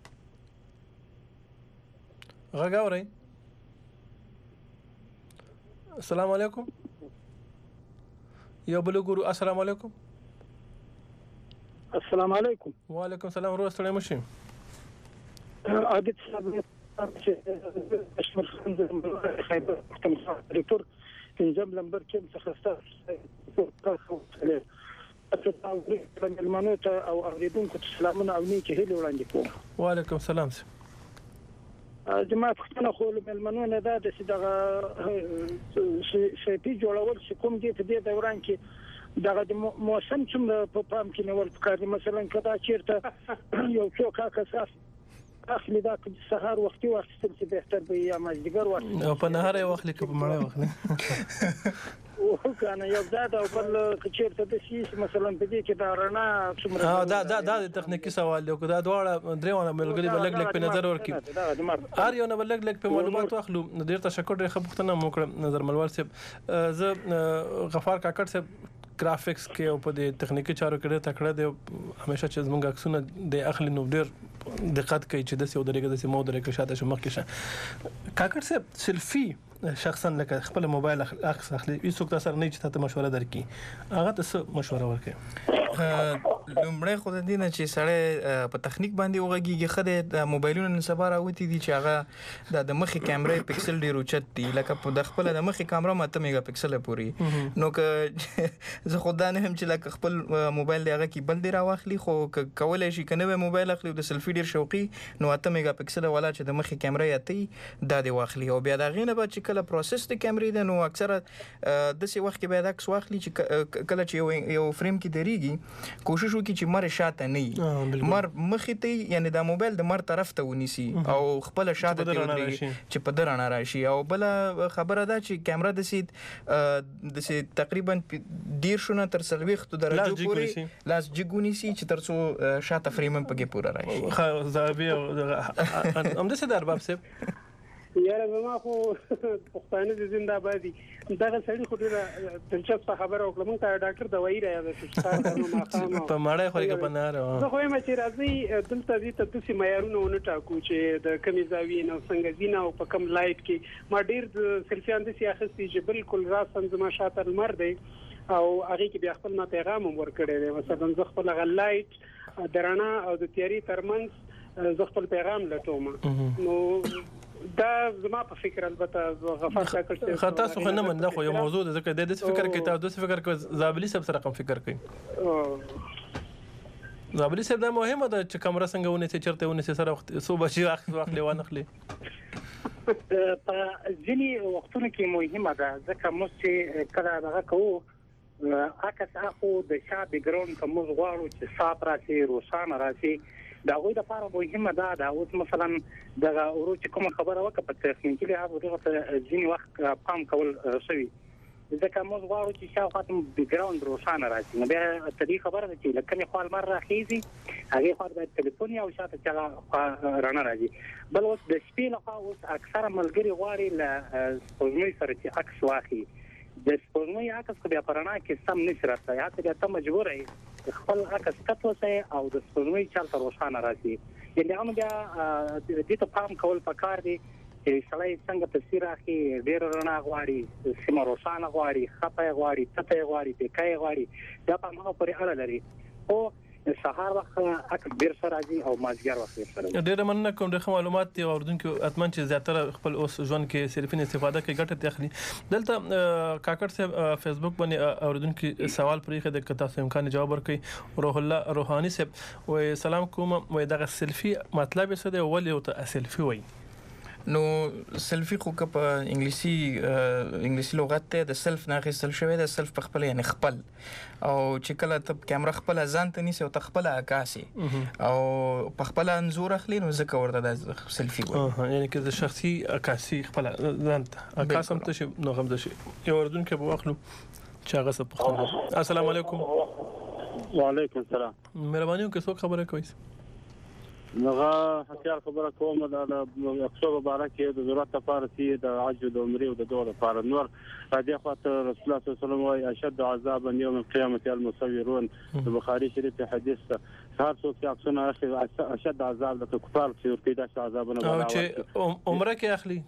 غاګا اورئ السلام علیکم یو بل ګورو السلام علیکم السلام علیکم وعلیکم السلام ورو ستړي مشي عادت صاحب چې اشمر خان د خیبر پختونخوا ډاکټر پنځم نمبر کې متخصص تاسو ملمنو ته او اوریدونکو ته سلامونه او نیکی هیله وړاندې کوم. وعلیکم السلام. جماعت پښتنه خو ملمنو نه دا د دغه سپی جوړول چې کوم دي په دې دوران کې دغه د موسم څومره په پام کې نیول پکار دي. مثلا کدا چیرته یو څوک کاکس اخلي دا سهار وختي واخیستل چې بهتر به یا مازدیګر واخلي او په نهار یې واخلي که په مړی واخلي او کنه یو دا د بل چیرته د شي مثلا په دې کې دا رڼا څومره دا دا دا د تخنیکی سوال دی دا دواړه درېونه ملګري بلګ لګ په نظر ورکړي هر یو نه بلګ لګ په معلومات واخلو. ډیر تشکر ډیر خبرتنه مو کړ نظر ملوال صاحب. زه غفار کاکړ صاحب گرافیکس کې او په دې تخنیکی چارو کې تکړه دی همیشه چې زمونږ عکسونه د اخلي نو ډیر دقت کوي چې د سیو درګه د سیمو درګه شاته شمخ کې شه. کاکړ صاحب سلفي شخصا لکه خپل موبایل عکس اخلي هیڅوک تاسو نه چې تاسو مشوره درکې هغه تاسو مشوره ورکړي. لومړی خو د دې نه چې سړی په تخنیک باندې وغږیږي خدای د موبایلونو نه سبا راوتی دي چې هغه د مخې کیمرې پکسل ډیر اوچت دي لکه په د خپل د مخې کیمرا ماته میگا پکسل پوری نو که زه خدای نه هم چې لکه خپل موبایل دی هغه کې بل دی راواخلي خو کولای شي کنه وای موبایل اخلي د سلفي ډیر شوقي نو اته میگا پکسل ولا چې د مخې کیمرا یاتي دا دی واخلي او بیا دا غینه به چې کله پروسس د کیمرې دی نو اکثره د سی وخت کې به دا عکس واخلي چې کله چې یو فریم کې دریږي کوشش وکړي چې مر شاته نه مر مخې ته یعنی دا موبایل د مر طرف ته ونیسي او خپل شاته ته ودرېږي چې په درانه راشي. او بل خبره ده چې کیمرا د سید د سید تقریبا ډیر شونه تر سلويختو درجه پورې لاس جګونیسي چې تر څو شاته فریم په کې پورا راشي. خو زابي هم د سید ارباب صاحب یاره زما خو پښتانه د زنده بادي دغه سړي خو ډیره دلچسپه خبره وکړه. مونږ ته ډاکټر دوايي راځي چې تاسو نو ماخامه په مړی خو کې پناره زه خو یم چې راځي دلته دې ته د سیمایرونو ونه ټاکو چې د کمی زاویې نو څنګه زینا او په کم لایټ کې ما ډیر د سلفیان د سیاستي چې بالکل راسن زما شاته المر دی او هغه کې بیا خپل ما پیغام ورکړی دی. مثلا زه خپل غلایټ درانه او د تیاری ترمنځ زه خپل پیغام لټوم نو دا زما په فکر البته غفار کاکړ خو تاسو خو نه من دا خو یو موضوع ده ځکه د دې فکر کوي تاسو د فکر کوي زابلی صاحب سره کوم فکر کوي. زابلی صاحب دا مهمه ده چې کیمرا څنګه ونه چې چرته ونه سره وخت سو بچي وخت واخلي وانخلي په ځینی وختونو کې مهمه ده ځکه موږ چې کله هغه کوو عکس اخو د شا بیک ګراوند کوم غواړو چې صاف راشي روښانه راشي دا غوې د لپاره مهمه ده. دا اوس مثلا دغه ورو چې کوم خبره وکړه په تخنیکی لحاظ دغه ځینی وخت پام کول شوی ځکه موږ غواړو چې شاوخوا بیک ګراوند روښانه راشي. نو بیا ته دې خبره ده چې لکه خپل مر راخیزي هغه خو د ټلیفون او شاته چې رانه راځي. بل اوس د شپې لخوا اوس اکثره ملګری غواړي ل سپوږمۍ سره چې عکس واخلي د سپوږمۍ عکس خو بیا پرانا کې سم نشي راځي یا ته ته مجبور یې خپل عکس کتو سه او د سپوږمۍ چالت روښانه راشي. یعنی هغه بیا د دې ته پام کول پکار دي چې سړی څنګه تصویر اخی ډیر رڼا غواړي سیمه روښانه غواړي خپه غواړي تته غواړي پکای غواړي دا په هغه پورې اړه لري. او سهار وخت اکثر ډیر سره راځي او مازیګر وخت سره ډیر مننه کوم د معلومات دی اوردونکو اتمن چې زیاتره خپل اوس ژوند کې صرفین استفاده کوي ګټه تخلي. دلته کاکړ صاحب فیسبوک باندې اوردونکو سوال پرې خده کته تاسو امکان جواب ورکړي. روح الله روحاني صاحب و سلام کوم و دغه سلفي مطلب څه دی ولې او ته سلفي وای نو سلفي خو په انګلیسي انګلیسي لغت ته د سلف نه غوښتل شوی د سلف په خپل یعنی خپل او چې کله ته کیمرا خپل ځان ته نیسي او ته خپل عکاسي او په خپل انزور اخلي نو ځکه ورته د سلفي وایي یعنی که د شخصي عکاسي خپل ځان ته عکاس هم ته شي نو هم د شي یو وردون کې به واخلو چې هغه څه پخته. السلام علیکم. وعلیکم السلام. مهرباني وکړئ څوک خبره کوي؟ نغه هڅه خبره کوم د اکتوبر مبارک د ضرورت لپاره چې د حج او عمره او د دوه لپاره نور هدي خاطر رسول الله صلی الله علیه وسلم وايي اشد عذابا يوم القيامه المصورون د بخاری شریف حدیث هر څوک چې اکسونه اخلي اشد عذاب د کفار چې پیدا شي عذابونه او چې عمره کې اخلي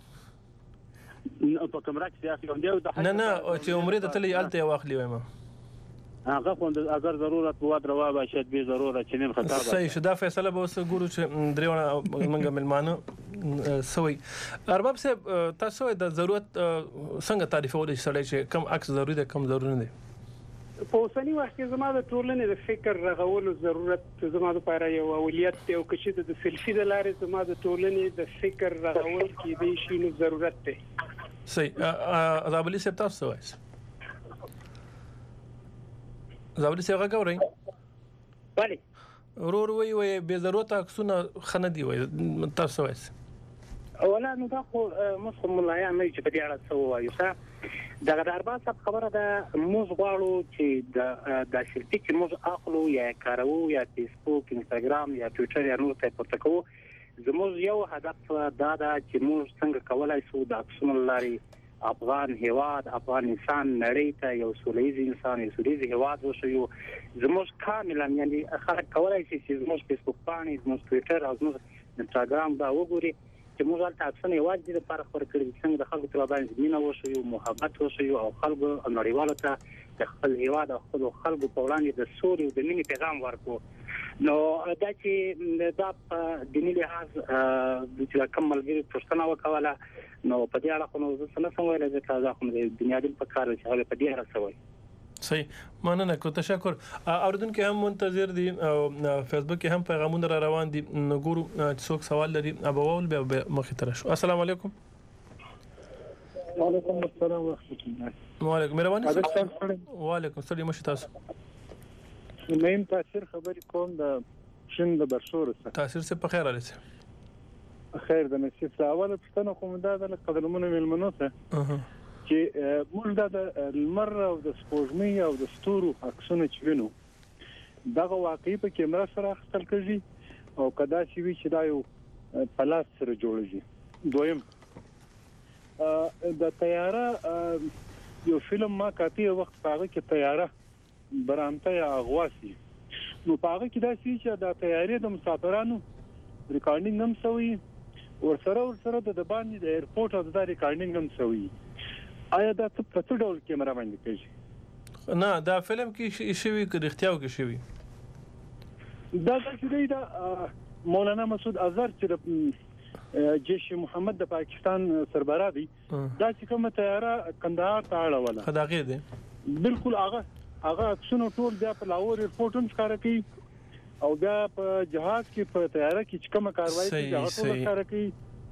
په کومره کې اخلي نه نه چې عمره د تلې الته واخلي وایم هغه خوند اگر ضرورت بود روا باشد به ضرورت چنین خطا ده. صحیح شدا فیصله به وس ګورو چې دریونه منګه ملمانه سوي. ارباب صاحب تاسو د ضرورت څنګه تعریفول شي سړی چې کم عکس ضروري ده کم ضروري نه په اوسني وخت کې زما د ټولنې د فکر رغولو ضرورت زما لپاره یو اولویت دی او که چې د سلفي د لارې زما د ټولنې د فکر رغول کېدای شي نو ضرورت دی. صحیح. زابلي صاحب تاسو څه وایئ؟ زابلي صاحب غږ اورئ؟ بله. ورور وایي وایي بې ضرورته عکسونه ښه نه دي وایي، تاسو څه وایئ؟ اولا نو دا خو موږ خو ملایان نه یو چې په دې اړه څه ووایو. ښه دغه د ارباب صاحب خبره ده، موږ غواړو چې د دا سلفي چې موږ اخلو یا کاروو یا فیسبوک، انستاګرام یا ټویټر یا نور ته پورته کوو، زموږ یو هدف دا ده چې موږ څنګه کولای شو د عکسونو له لارې افغان هیواد، افغانستان نړۍ ته یو سولیز انسان، یو سولیز هیواد وښیو. زموږ کاملا یعنې خلک کولای شي چې زموږ فیسبوک پاڼې، زموږ ټویټر او زموږ انستاګرام دا وګوري چې موږ هلته عکسونه یوازې د لپاره خپاره کړي دي، څنګه د خلکو سره باندې مینه وښیو، محبت وښیو او خلکو او نړیوالو ته د خپل هیواد او خپلو خلکو په وړاندې د سولې او د مینې پیغام ورکړو. نو دا چې دا په دیني لحاظ چې کوم ملګري پوښتنه وکوله، نو په دې اړه خو نو زه څه نه شم ویلی، ځکه دا خو د بنیادم په کار دی چې هغه په دې اړه څه وایي. صحیح، مننه کو، تشکر. اوریدونکو هم منتظر دي او فیسبوک کې هم پیغامونه را روان دي، نو ګورو څوک سوال لري ابوول به مخې ته راشو. السلام علیکم. وعلیکم السلام ورحمۃ اللہ. وعلیکم مهرباني. وعلیکم السلام. مشه تاسو مې تاثیر خبرې کوم د شین د برشور سره. تاثیر څه په خیر علي سه خیر د نصیب اوله پښتنه کوم دا د قدرمنو ملمنو ته چې موږ د لمر او د سپوږمۍ او د ستورو عکسونه چې وینو دغه واقعي په کیمرا سره اخیستل کېږي او کدا چې وی چې دا یو پلاس سره جوړیږي. دویم د طیاره یو فلم ما کاپی وخت هغه کې طیاره برامته یا اغواسی، نو هغه کې دا چې د طیارې د مسافرانو ریکارډینګ هم شوی، ورسره ورسره د باندې د ایرپورټ او د ریکارډینګ هم شوی. آیا دا په څه ډول کیمرا باندې کېږي؟ نه دا فلم کې شوی که اختیاو کې شوی دا چې دا مولانا مسعود اظهر چې جیش محمد د پاکستان سربراہ دی، دا چې کومه طیاره کندهار ته اړوله خداغه دی بالکل هغه هغه څنو ټول بیا په لاهور ایرپورټ هم ښکار کوي او بیا په جهاز کې په طیاره کې چې کومه کاروایی کوي هغه ټول ښکار کوي.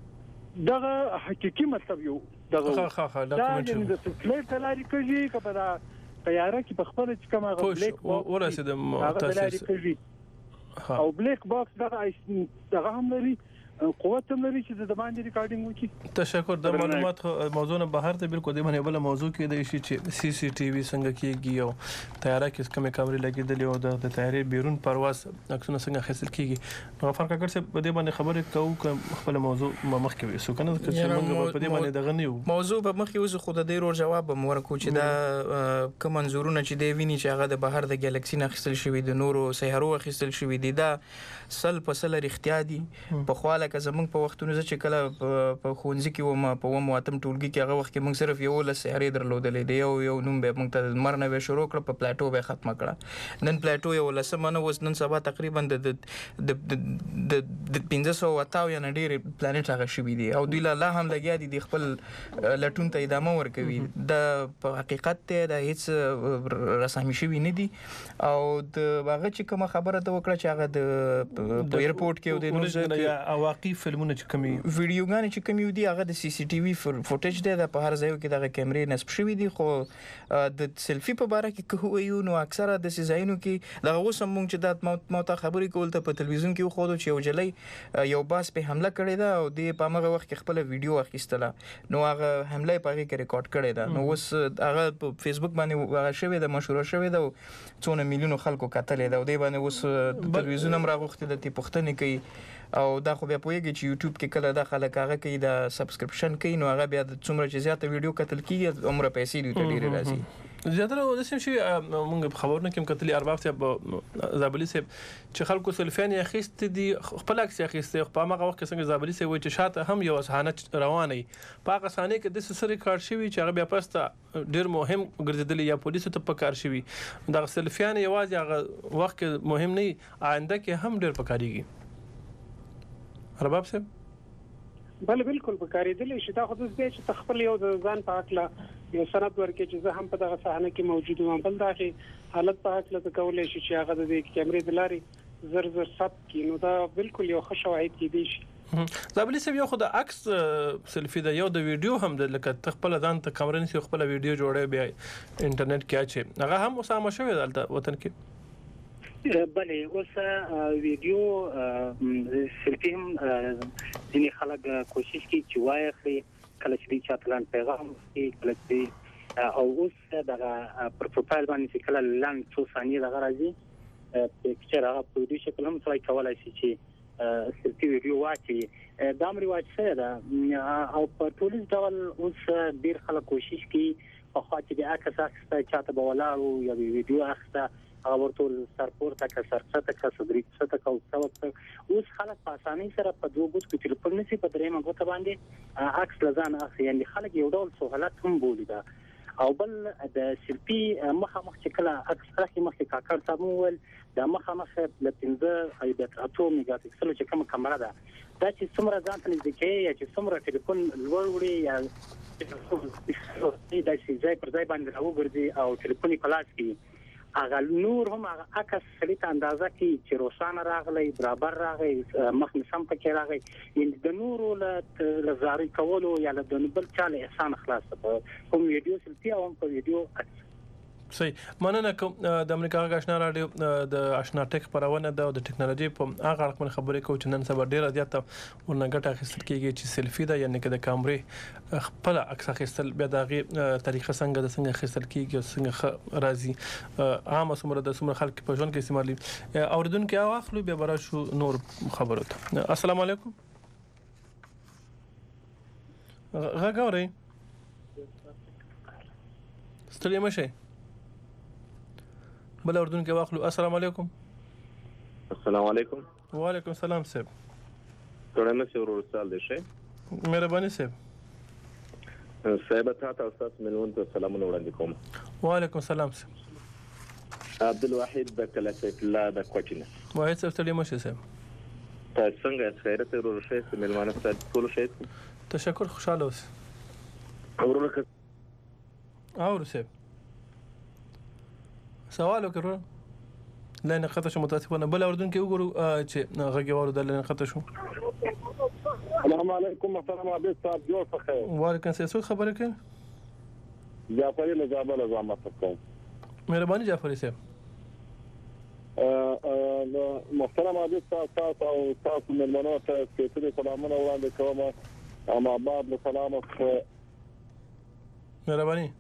دغه حقيقي مطلب یو دغه ها ها ها ډاکومنټري د فلیټ تلاري کوي کبه دا طیاره کې په خپل چې کومه بلیک ورسې د متاسف او بلیک باکس دغه هم لري قوت هم لري چې د باندې ریکارډینګ وکړي. تشکر. د معلومات موضوع نه بهر ته بالکل د باندې بل موضوع کې د شي چې سی سی ټي وي څنګه کېږي او طیاره کې کومه کیمرې لګېدلې او د طیارې بیرون پرواز عکسونه څنګه اخیستل کېږي. نو فرق اگر څه په دې باندې خبرې کوو خپل موضوع مخ کې وسو کنه چې موږ په دې باندې دغه نه یو موضوع په مخ کې وسو خو د دې ور جواب به ورکو چې دا کوم منظورونه چې دی ویني چې هغه د بهر د ګالاکسي نه اخیستل شوی د نورو سیارو اخیستل شوی دي، دا سل په سل اختیار دي. په خواله که زمونږ په وختونو چې کله په خونځي کې ومه په ومه اتم ټولګي کې هغه وخت کې موږ صرف یو لس سیارې درلودلې دی، یو یو نوم به موږ ته مر نه وې شروع کړ، په پلاټو به ختم کړه. نن پلاټو یو لسمه نه وس، نن سبا تقریبا د د د پنځه سوه اته یا نه ډېر پلانټ هغه شوي دي او دوی لا هم لګیا دي د خپل لټون ته ادامه ورکوي. د په حقیقت ته د هیڅ رسامي شوي نه دي او د هغه چې کومه خبره ته وکړه چې هغه د ایرپورټ کې او د نور واقعي فلمونه چې کومي ویډیوګانې چې کومي دي هغه د سی سی ټي وي فوټیج دی، د په هر ځای کې دغه کیمرې نصب شوي دي. خو د سلفي په باره کې که وایو نو اکثره د سیزاینو کې دغه اوس هم موږ چې د موته خبرې کول ته په تلویزیون کې وخو چې یو جلۍ یو باس په حمله کړې ده او د په هغه وخت کې خپل ویډیو اخیستله، نو هغه حمله په هغه کې ریکارډ کړې ده. نو اوس هغه په فیسبوک باندې هغه شوی د مشهور شوی ده او څونه میلیونو خلکو کتلې ده او د باندې اوس تلویزیون هم راغوښتي د تی پښتنې کوي او دا خو بیا پوهیږي چې یوټیوب کې کله دا خلک هغه کوي د سبسکرپشن کوي، نو هغه بیا د څومره چې زیاته ویډیو کتل کیږي عمره پیسې دوی ته ډېرې راځي. زیاتره د سم شي موږ خبرونه کوم کتلې ارباب ته زابلی سه چې خلکو سلفان اخیست دي خپل عکس اخیست په هغه وخت کې څنګه زابلی سه وای چې شاته هم یو اسانه روانه په هغه ثانیه کې د سری کار شوی چې هغه بیا پسته ډیر مهم ګرځیدلی یا پولیسو ته پکار شوی د سلفان یوازې هغه وخت کې مهم نه آینده کې هم ډیر پکاريږي. ارباب سه بل بالکل په کارېدلې شي دا خو د دې چې خپل یو د ځان په حق لا یو سند ورکړي چې زه هم په دغه صحنه کې موجود وم بل دا چې حالت په حق لا کولای شي چې هغه د کیمرې د لارې زر زر ثبت کړي نو دا بالکل یو ښه شواهد کېدی شي زابلی سم یو خو د عکس سلفي د یو د ویډیو هم د لکه تخپل ځان ته کمرې نسی خپل ویډیو جوړه بیا انټرنیټ کې اچي هغه هم وسامه شوی دلته وطن کې بله اوس ویډیو سلفي هم ځینې خلک کوشش کوي چې وايي کله چې چاتلان پیغام کې کله چې او اوس دغه پر پروفایل باندې کله لاند څو ثانیې دغه راځي پکچر هغه په دې شکل هم ځای کولای شي چې سلفي ویډیو واچي دا امر واچي دا او په ټولنیز ډول اوس ډیر خلک کوشش کوي په خاطر د عکس اخیسته چاته بولاو یا ویډیو اخیسته هغه ورته سرپورته کا سرڅته کا صدري څته کا اوسه اوس خلک په اسانۍ سره په دوه بوت کې ټلیفون نسی په درې مغه باندې عکس لزان اخی یعنی خلک یو ډول سہولت هم بولی دا او بل د سلفي مخه مخ چې کله عکس راخي مخ کاکړ سمول د مخه مخ د پنځه ایبت اته میگا پکسل چې کوم کیمرا ده دا چې څومره ځان ته نږدې کوي یا چې څومره ټلیفون لوړ وړي یا دا چې ځای پر ځای باندې راوګرځي او ټلیفون کلاس کې اغه نور هم هغه عکس سلیت اندازه کې چې روشانه راغلی برابر راغی مخ نسم پکې راغی یعنی د نور له زاري کولو یا له بل چاله احسان خلاص په کوم ویډیو سلفي او په ویډیو صحیح مننه کوم د امریکا غاښنا رادیو د آشنا ټیک پرونه د ټکنالوژي په هغه اړه خبرې کوو چې نن سبا ډیره زیاته ورنګټه اخیستل کیږي چې سلفي دا یعنی کې د کیمرې خپل عکس اخیستل بیا دغه طریقه څنګه د څنګه اخیستل کیږي او څنګه راځي عام سمره د سمره خلک په ژوند کې استعمالي اوریدونکو واخلو بیا برا شو نور خبرو ته السلام علیکم غاګوري ستړي مشه بل اردن کې واخلو السلام علیکم السلام علیکم وعلیکم السلام صاحب څنګه مشه ورور سال دې شي مهرباني صاحب صاحب تاسو تاسو ملون ته سلامونه وړاندې کوم وعلیکم السلام صاحب عبد الواحد د کلاسیک لا د کوچینه واحد صاحب ستړي مشه صاحب تاسو څنګه خیرت ورور شي ملمانه ستاسو ټول شي تشکر خوشاله اوس ورور اور صاحب سوال وکړو لنه خطه شو متاسفانه بل اردن کې وګورو چې غږی وارو د لنه خطه شو السلام علیکم محترم عبد صاحب جوړ پخیر وعلیکم السلام خبره کوي جعفری لزابل زعامت کوم مهرباني جعفری صاحب محترم عبد صاحب تاسو او تاسو ملمنو ته سپیشل سلامونه وړاندې کوم اما بعد له سلامت مهرباني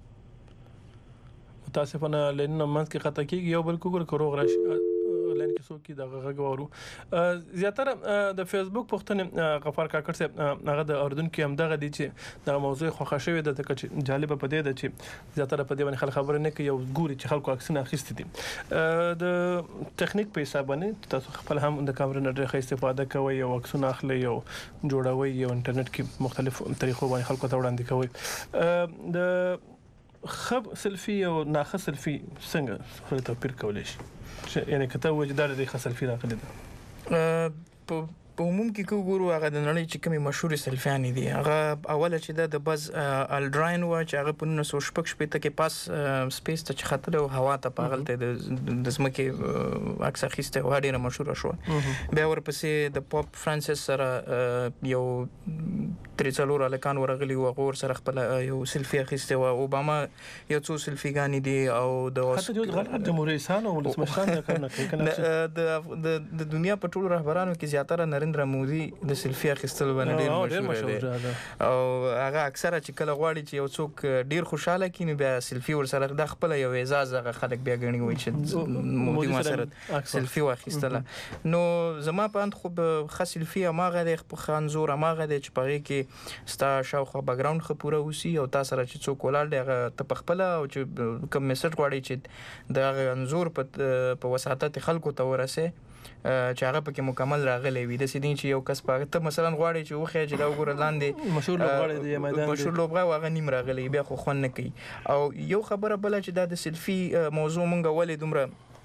متاسفانه لین منځ کې خطا کیږي یو بل کوګر کروغ راشي لین کې څوک د غږ وورو زیاتره د فیسبوک پښتنه غفار کاکړ صاحب هغه د اردن کې هم دغه دي چې د موضوع خوښه شوی د تکه جالب په دې ده چې زیاتره په دې باندې خلک خبرې نه کوي او ګوري چې خلکو عکسونه اخیستي دي د ټکنیک په حساب باندې تاسو خپل هم د کیمرې نه ډېر استفاده کوئ او عکسونه اخلي او جوړوي او انټرنیټ کې مختلف طریقو باندې خلکو ته وړاندې کوي د خب سلفي او ناخ سلفي څنګه خپل توپیر کولای شي یعنی کته وجدار د خ سلفي راغلي ده په عموم کې کو ګورو هغه د نړۍ چې کومي مشهور سلفيان دي هغه اوله چې د بز الډراین و چې هغه په نولس سوه شپږ شپږ ته کې پاس سپیس ته خطر او هوا ته پاغلته د زمکه عکس اخیسته و ډیره مشهور شو بیا ورپسې د پاپ فرانسیس سره یو تریڅلور الکان ورغلی او غور سره خپل یو سلفي اخیسته او اوباما یو څو سلفيګانی دي او د حتی یو غلط جمهوریت سانو ولسمشان نه کنه د د دنیا په ټولو رهبرانو کې زیاتره نریندرا مودي د سلفي اخیستل باندې ډیر مشهور دی او هغه اکثره چې کله غواړي چې یو څوک ډیر خوشاله کینی بیا سلفي ور سره د خپل یو اعزاز هغه خلک بیا غني وي چې مودي ما سره سلفي واخیستل نو زما په اند خو خاص سلفي ماغه د خانزور ماغه د چپغي کې ستا شاوخه بیک ګراوند خو پوره وسی او تاسو سره چې څوک ولال دی هغه ته خپل او چې کوم میسج غواړي چې د انزور په وساتت خلکو ته ورسه چې هغه پکې مکمل راغلی وي د سیدین چې یو کس پاره ته مثلا غواړي چې وخه چې دا وګوره لاندې مشهور لوبغاړي دی میدان مشهور لوبغاړي هغه نیم راغلی بیا خو خون نه کوي او یو خبره بل چې دا د سلفي موضوع مونږ ولې دومره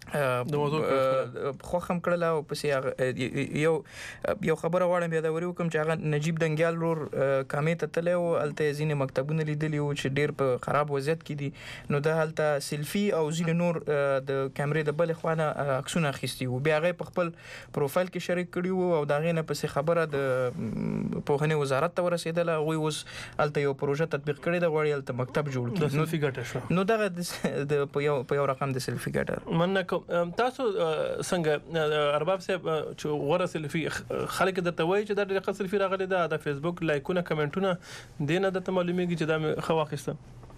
خو هم کړل او پسې یو یو خبره واړم بیا دا وری کوم چې هغه نجیب دنګیال رور کامې ته تللی و هلته یې ځینې مکتبونه لیدلي وو چې ډېر په خراب وضعیت کې دي نو دا هلته سیلفي او ځینې نور د کیمرې د بلې خوا نه عکسونه اخیستي وو بیا هغه په خپل پروفایل کې شریک کړي وو او د هغې نه پسې خبره د پوهنې وزارت ته ورسېدله هغوی اوس هلته یو پروژه تطبیق کړې ده غواړي هلته مکتب جوړ کړي سیلفي ګټه شو نو دغه په یو په یو رقم د سیلفي ګټه مننه کوم تاسو څنګه ارباب صاحب چې غوړه سیلفي خلک درته وایي چې دا ډېره سیلفي راغلې ده د فیسبوک لایکونه کمنټونه دې نه درته معلومیږي چې دا مې ښه واخیسته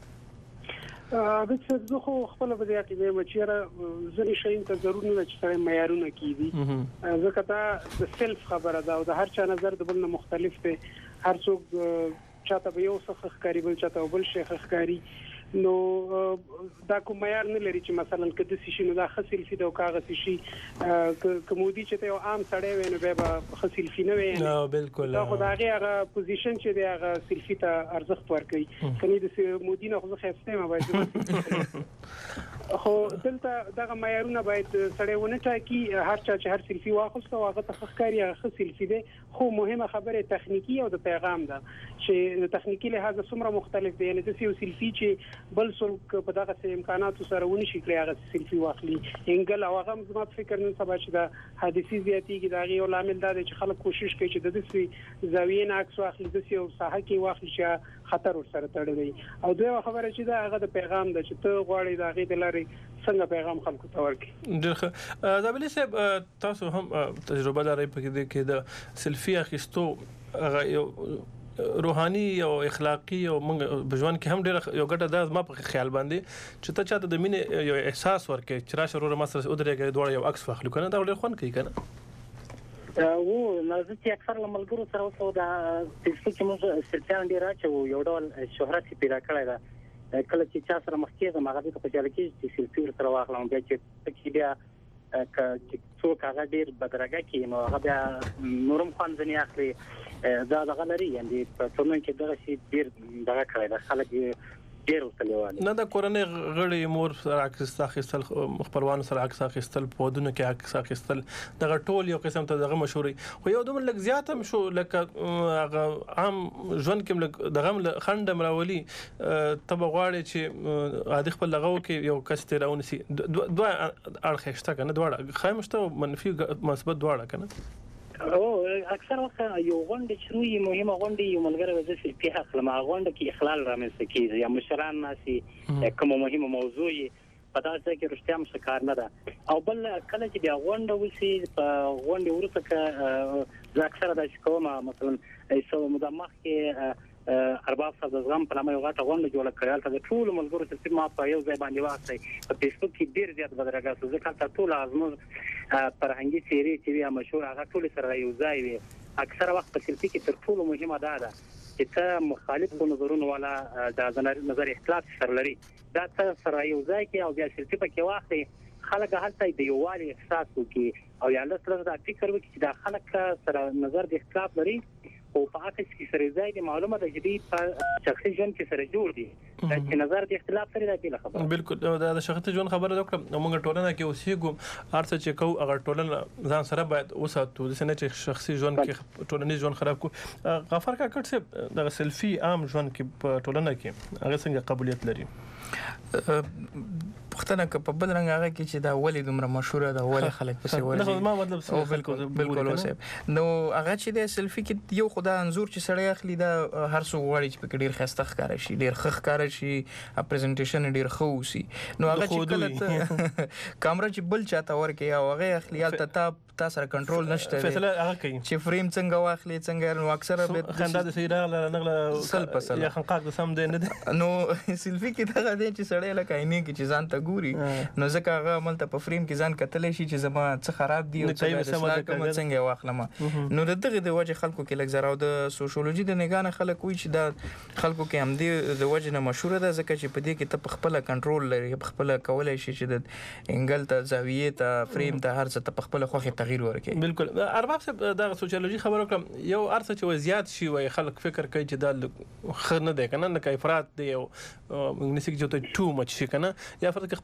د څه زه خو خپل په دې کې مې چیرې ځنې شي ته ضروري نه چې سره معیارونه کیږي ځکه دا د سیلف خبره ده او د هر چا نظر د بل نه مختلف دی هر څوک چاته به یو څه ښکاری بل چاته بل شي ښکاری نو دا کوم معیار نه لري چې مثلا کده سې نو دا خسل فی دا کاغذ شي کومودي چې ته یو عام سړی ویني به خسل فی نه ویني نو بالکل دا خدای هغه پوزیشن چې دی هغه سلفی ته ارزښت ورکړي کني د مودي نه خو خسته ما باید خو دلته دغه معیارونه باید سړی ونه ټاکي هر چا چې هر سلفی واخلسته هغه ته ښکاری هغه خسل فی دی خو مهمه خبره تخنیکی او د پیغام ده چې تخنیکی لحاظ څومره مختلف دی یعنی د یو سلفی چې بل څوک په دغه امکاناتو سره ونی شي کړی هغه سلفي واخلي انګل او هغه زما فکر نه سبا چې دا حادثي زیاتیږي دا غي لامل دا چې خلک کوشش کوي چې د دې زاویې نه عکس واخلي د یو ساحه کې واخلي چې خطر ورسره تړلی او دوی خبره چې دا هغه د پیغام د چې ته غواړي دا غي د لاري څنګه پیغام خلکو ته ورکړي ډېر ښه زابلی صاحب تاسو هم تجربه لرئ په کې د سلفي اخیستو هغه یو روحاني او اخلاقی او موږ بجوان کې هم ډېر یو ګټه ده ما په خیال باندې چې ته چاته د مینې یو احساس ورکې چې راشه ورو مسره ودرېږي دوړ یو عکس واخلو کنه دا ډېر خوند کوي کنه او نازل چې اکثر ملګرو سره اوسو دا چې موږ سلفیان ډېر راچو یو ډول شهرت پیدا کړی دا کله چې چا سره مخ کېږم هغه ته په چاله کې چې سلفي سره واخلم بیا چې چې بیا چې څوک هغه ډېر بدرګه کوي نو هغه بیا نورم خوند ځنې اخلي دا دغه لري یعنی په ټولنه کې دغه شی ډیر دغه کړی دا خلک ډیر وسلېوال نه د کورنۍ غړي مور سره عکس اخیستل خپلوان سره عکس اخیستل په ودونه کې عکس اخیستل دغه ټول یو قسم ته دغه مشهوري خو یو دومره لږ زیات هم شو لکه هغه عام ژوند کې لږ دغه خند مراولي تبه غواړي چې عادي خپل لغو کې یو کس تیراون سي دوه اړخ شته کنه دواړه خامشته منفي مثبت دواړه کنه او اکثر وخت یو غونډه چې روي مهمه غونډه یو ملګری وځي په حق لما غونډه کې اخلال رامنځته کیږي یا مشران ناسي کوم مهمه موضوع په داسې کې رښتیا هم شکار نه ده او بل کله چې بیا غونډه وسی په غونډه ورته کې ځکه اکثر د کومه مثلا ایسو مدمخ کې ارباب صاحب د زغم په نامه یو غټه غونډه جوړه کړل ته ټول ملګرو چې ما په یو ځای باندې واسطه په فیسبوک کې ډیر زیات بدرګه سوزه کله ټول ازمو فرهنګي سیری چې وی مشهور هغه ټول سره یو ځای وي اکثر وخت په سلفي کې تر ټولو مهمه ده چې ته مخالف نظرونو ولا د نظر اختلاف سره لري دا ته سره یو ځای کې او بیا سلفي په کې واخلي خلک هلته د یووالي احساس وکړي او یا لسره دا فکر وکړي چې دا خلک سره نظر د اختلاف لري او په اخر کې سره ځای د معلومه ده چې په شخصي ژوند کې سره جوړ دي چې نظر د اختلاف سره دی له خبره بالکل دا د شخصي ژوند خبره وکړه موږ ټولنه کې اوسېګو ارڅ چې کو اگر ټولنه ځان سره باید وساتو د سنه چې شخصي ژوند کې ټولنیز ژوند خراب کو غفر کا کټ څه د سلفي عام ژوند کې په ټولنه کې هغه څنګه قبولیت لري پښتنه په بل رنګ هغه کې چې دا ولې دومره مشهوره ده ولې خلک پسې ورځي نه ما مطلب او بالکل بالکل اوسه نو هغه چې د سلفي کې یو خدای انزور چې سړی اخلي دا هر څو غواړي چې په ډیر خسته ښکار شي ډیر خخ ښکار شي پریزنټیشن ډیر خو وسی نو هغه چې کله کیمرا چې بل چاته ورکي او هغه اخلي البته تا تا سره کنټرول نشته فیصله هغه کوي چې فریم څنګه واخلي څنګه نو اکثره به خندا د سیرا نغله سل پسل یا خنقاق د سم دی نه نو سلفي کې دا دی چې سړی لکه عیني کې چې ځان ته ګوري نو ځکه هغه عمل ته په فریم کې ځان کتلې شي چې زما څه خراب دی او څه څنګه واخلم نو د دغه د وجه خلکو کې لږ زراو د سوشولوژي د نگاه نه خلک وایي چې دا خلکو کې هم دی د وجه نه مشهور ده ځکه چې په دې کې ته په خپل کنټرول لري په خپل کولای شي چې د انګل ته زاویې ته فریم ته هر څه ته په خپل خوخه تغییر ورکړي بالکل ارباب صاحب دا سوشولوژي خبرو کوم یو ارڅ چې زیات شي وای خلک فکر کوي چې دا خر نه دی کنه نه کای افراط دی او انګلیسي کې چې ټو مچ شي کنه یا فرض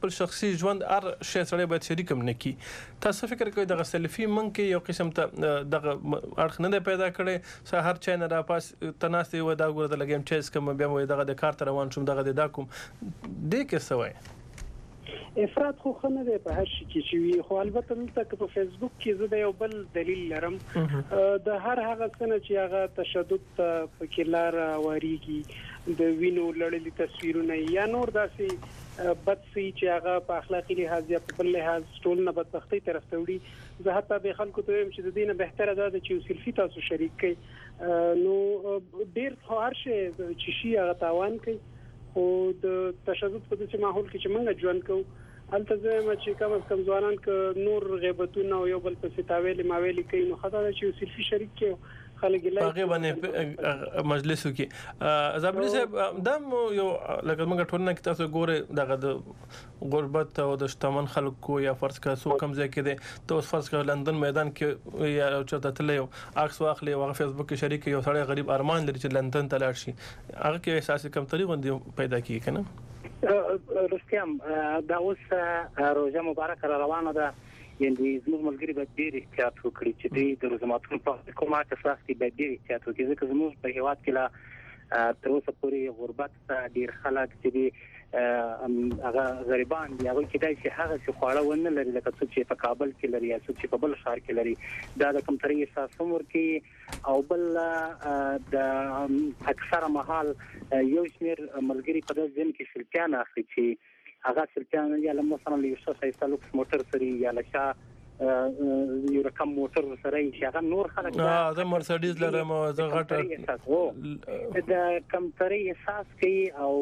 خپل شخصي ژوند هر شی سره باید شریک هم نه کی. تاسو فکر کوئ دغه سلفي مونږ کې یو قسم ته دغه اړخ نه پیدا کړي سهار چای نه را پاس تناسته و دا ګور د لګیم چیس کوم بیا مو دغه د کار تر روان شوم دغه د دا کوم دې کې سوای افراط خو خنه دی په هر شي کې چې وي خو البته دلته په فیسبوک کې زه د یو بل دلیل لرم د هر هغه څه چې هغه تشدد په کې لار واریږي د وینو لړلې تصویرونه یا نور داسې بد سي چې هغه په اخلاقي لحاظ یا په بل لحاظ ټول نه بدبختي طرف ته وړي زه حتی به خلکو ته وایم چې د دې نه بهتره ده چې سلفي تاسو شریک کړئ نو ډیر هر شي چې شي هغه تاوان کوي او د تشدد په داسې ماحول کې چې موږ ژوند کوو هلته زه چې کم از کم ځوانان که نور غیبتونه او یو بل پسې تاویلې ماویلې کوي نو خطا ده چې سلفي شریک کړي خلک یې هغې باندې مجلس وکړي زابلي صاحب دا یو لکه موږ ټولنه کې تاسو ګورئ دغه د غربت او د شتمن خلکو یا فرض کړه څوک کم ځای کې دی ته اوس فرض کړه لندن میدان کې یا چېرته تللی یو عکس واخلې او هغه فیسبوک کې شریک یو سړی غریب ارمان لري چې لندن ته لاړ شي هغه کې احساسي کمتري غوندې پیدا کېږي که نه رستم دا اوس روژه مبارکه را روانه ده یعنې زموږ ملګري باید ډېر احتیاط وکړي چې دوی د روژه ماتونو په کوم کساس کې باید ډېر احتیاط وکړي ځکه زموږ په هېواد کې لا تر اوسه پورې غربت ډېر خلک چې دي هغه غریبان دي هغوی کیدای شي هغه چې خواړه ونه لري لکه څوک چې په کابل کې لري یا څوک چې په بل ښار کې لري دا د کمترۍ احساس هم ورکوي او بل د اکثره مهال یو شمېر ملګري په داسې ځین کې سلفیان اخلي چې هغه سلفیان یا له مثلا له یو ښه ښایسته لوکس موټر سره یا له شا یو رقم موټر سره چې هغه نور خلک زه مرسډیز لرم زه غټه د کمترۍ احساس کوي او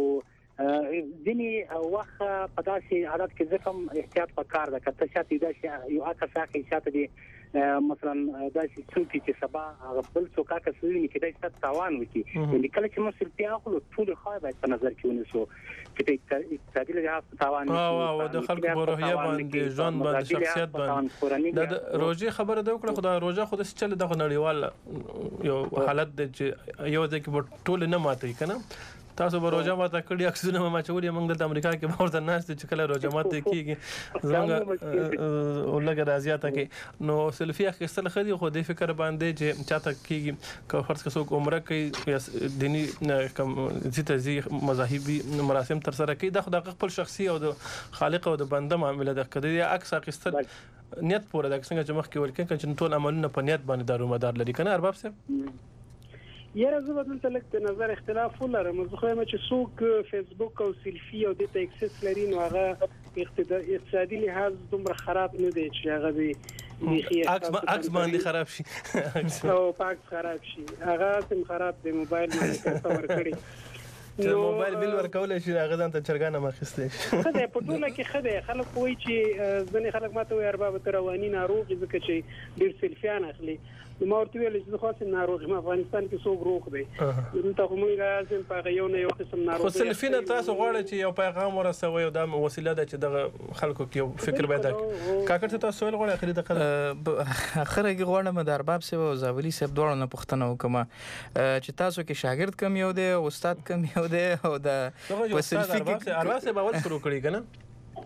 ځینې وخت په داسې حالت کې ځکه هم احتیاط پکار ده که ته شاته داسې یو عکس اخلي شاته دي مثلا داسې څوک چې سبا هغه بل څوک عکس وویني کیدای شي ته تاوان وکړي یعنې کله چې موږ سلفي اخلو ټولې خواوې باید په نظر کې ونیسو چې د اقتصادي لحاظ په تاوان او د خلکو په روحیه باندې ژوند باندې شخصیت باندې د روژې خبره ده وکړه خو دا روژه خو داسې چل دغه نړیوال یو حالت دی چې یو ځای کې به ټولې نه ماتوي که نه تاسو به روژه ماته کړي عکسونه به ماچولي موږ دلته امریکا کې به ورته ناست چې کله روژه ماته کېږي زموږ لږه رازیاته کې نو سلفي اخیستل ښه دي خو دې فکر باندې چې چاته کېږي که فرض که څوک عمره کوي یا دیني ځي ته ځي مذاهبي مراسم ترسره کوي دا خو د خپل شخصي او د خالق او د بنده معامله ده که د دې عکس اخیستل نیت پورې ده څنګه چې مخکې ویل کېږي چې ټول عملونه په نیت باندې دارومدار لري که نه ارباب صاحب یاره زه به دلته لږ د نظر اختلاف ولرم زه خو یم چې څوک فیسبوک او سلفي او دې ته اکسس لري نو هغه اقتصادي لحاظ دومره خراب نه دی چې هغه دی عکس باندې خراب شي او په عکس خراب شي هغه سم خراب دی موبایل باندې کسته ورکړي چې موبایل بیل ورکولای شي هغه ځان ته چرګانه مخسته شي خدای په ټوله کې خدای خلک وایي چې ځنې خلک ماته وایي ارباب ته رواني ناروغ ځکه چې ډېر سلفیان اخلي نو ما ورته ویل چې زه خاص ناروغ یم افغانستان کې څوک روغ دی دلته خو موږ لازم په یو نه یو قسم ناروغ خو سلفي نه تاسو غواړئ چې یو پیغام ورسوئ او دا وسیله ده چې دغه خلکو کې یو فکر پیدا کړي کاکړ ته تاسو سوال غواړئ اخري دقیقه اخره کې غواړم د ارباب صاحب او زابلي صاحب دواړو نه پوښتنه وکړم چې تاسو کې شاګرد کم یو دی استاد کم یو دی او د سلفي کې ارباب صاحب اول شروع کړي که نه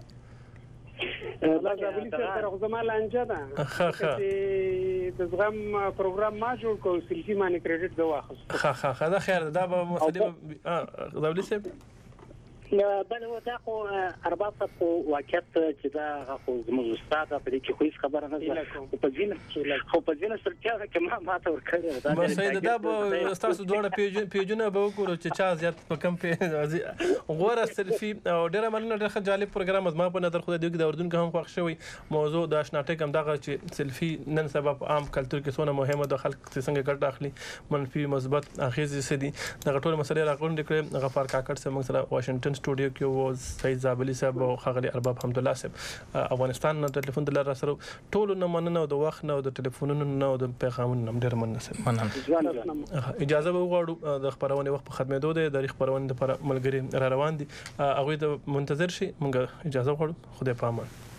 لا زابلي صاحب سره خو زما لانجه ده چې د زغم پروګرام ما جوړ کړ سلفي باندې کریډټ زه واخیستم ښه ښه ښه دا خیر دا به مسلې زابلي صاحب بله دا خو ارباب صاحب خو واقعیت چې دا هغه خو زموږ استاد په دې کې خو هېڅ خبره نه ده خو په ځینو خو په ځینو سلفیانو کې ما ماته ورکړې ده بس سید دا به ستاسو دواړه پیجونه به وګورو چې چا زیات په کم غوره سلفي او ډېره مننه ډېر ښه جالب پروګرام زما په نظر خو د دوی د اردن کې هم خوښ شوی موضوع د اشناټک هم دغه چې سلفي نن سبا په عام کلتور کې څونه مهمه ده خلک څنګه ګټه اخلي منفي مثبت اغېزې څه دي دغه ټولې مسلې راغونډې کړې غفار کاکړ صاحب موږ سره واشنګټن سټوډیو کې و سید زابلي صاحب او ښاغلي ارباب حمدالله صاحب افغانستان نه ټلیفون د لاره سره ټولو نه مننه او د وخت نه او د ټلیفونونو نه او د پیغامونو نه ډېره مننه صاحب اجازه به وغواړو د خپرونې وخت په ختمېدو دی د خپرونې لپاره ملګري را روان دي هغوی ته منتظر شي موږ اجازه غواړو خدای په امان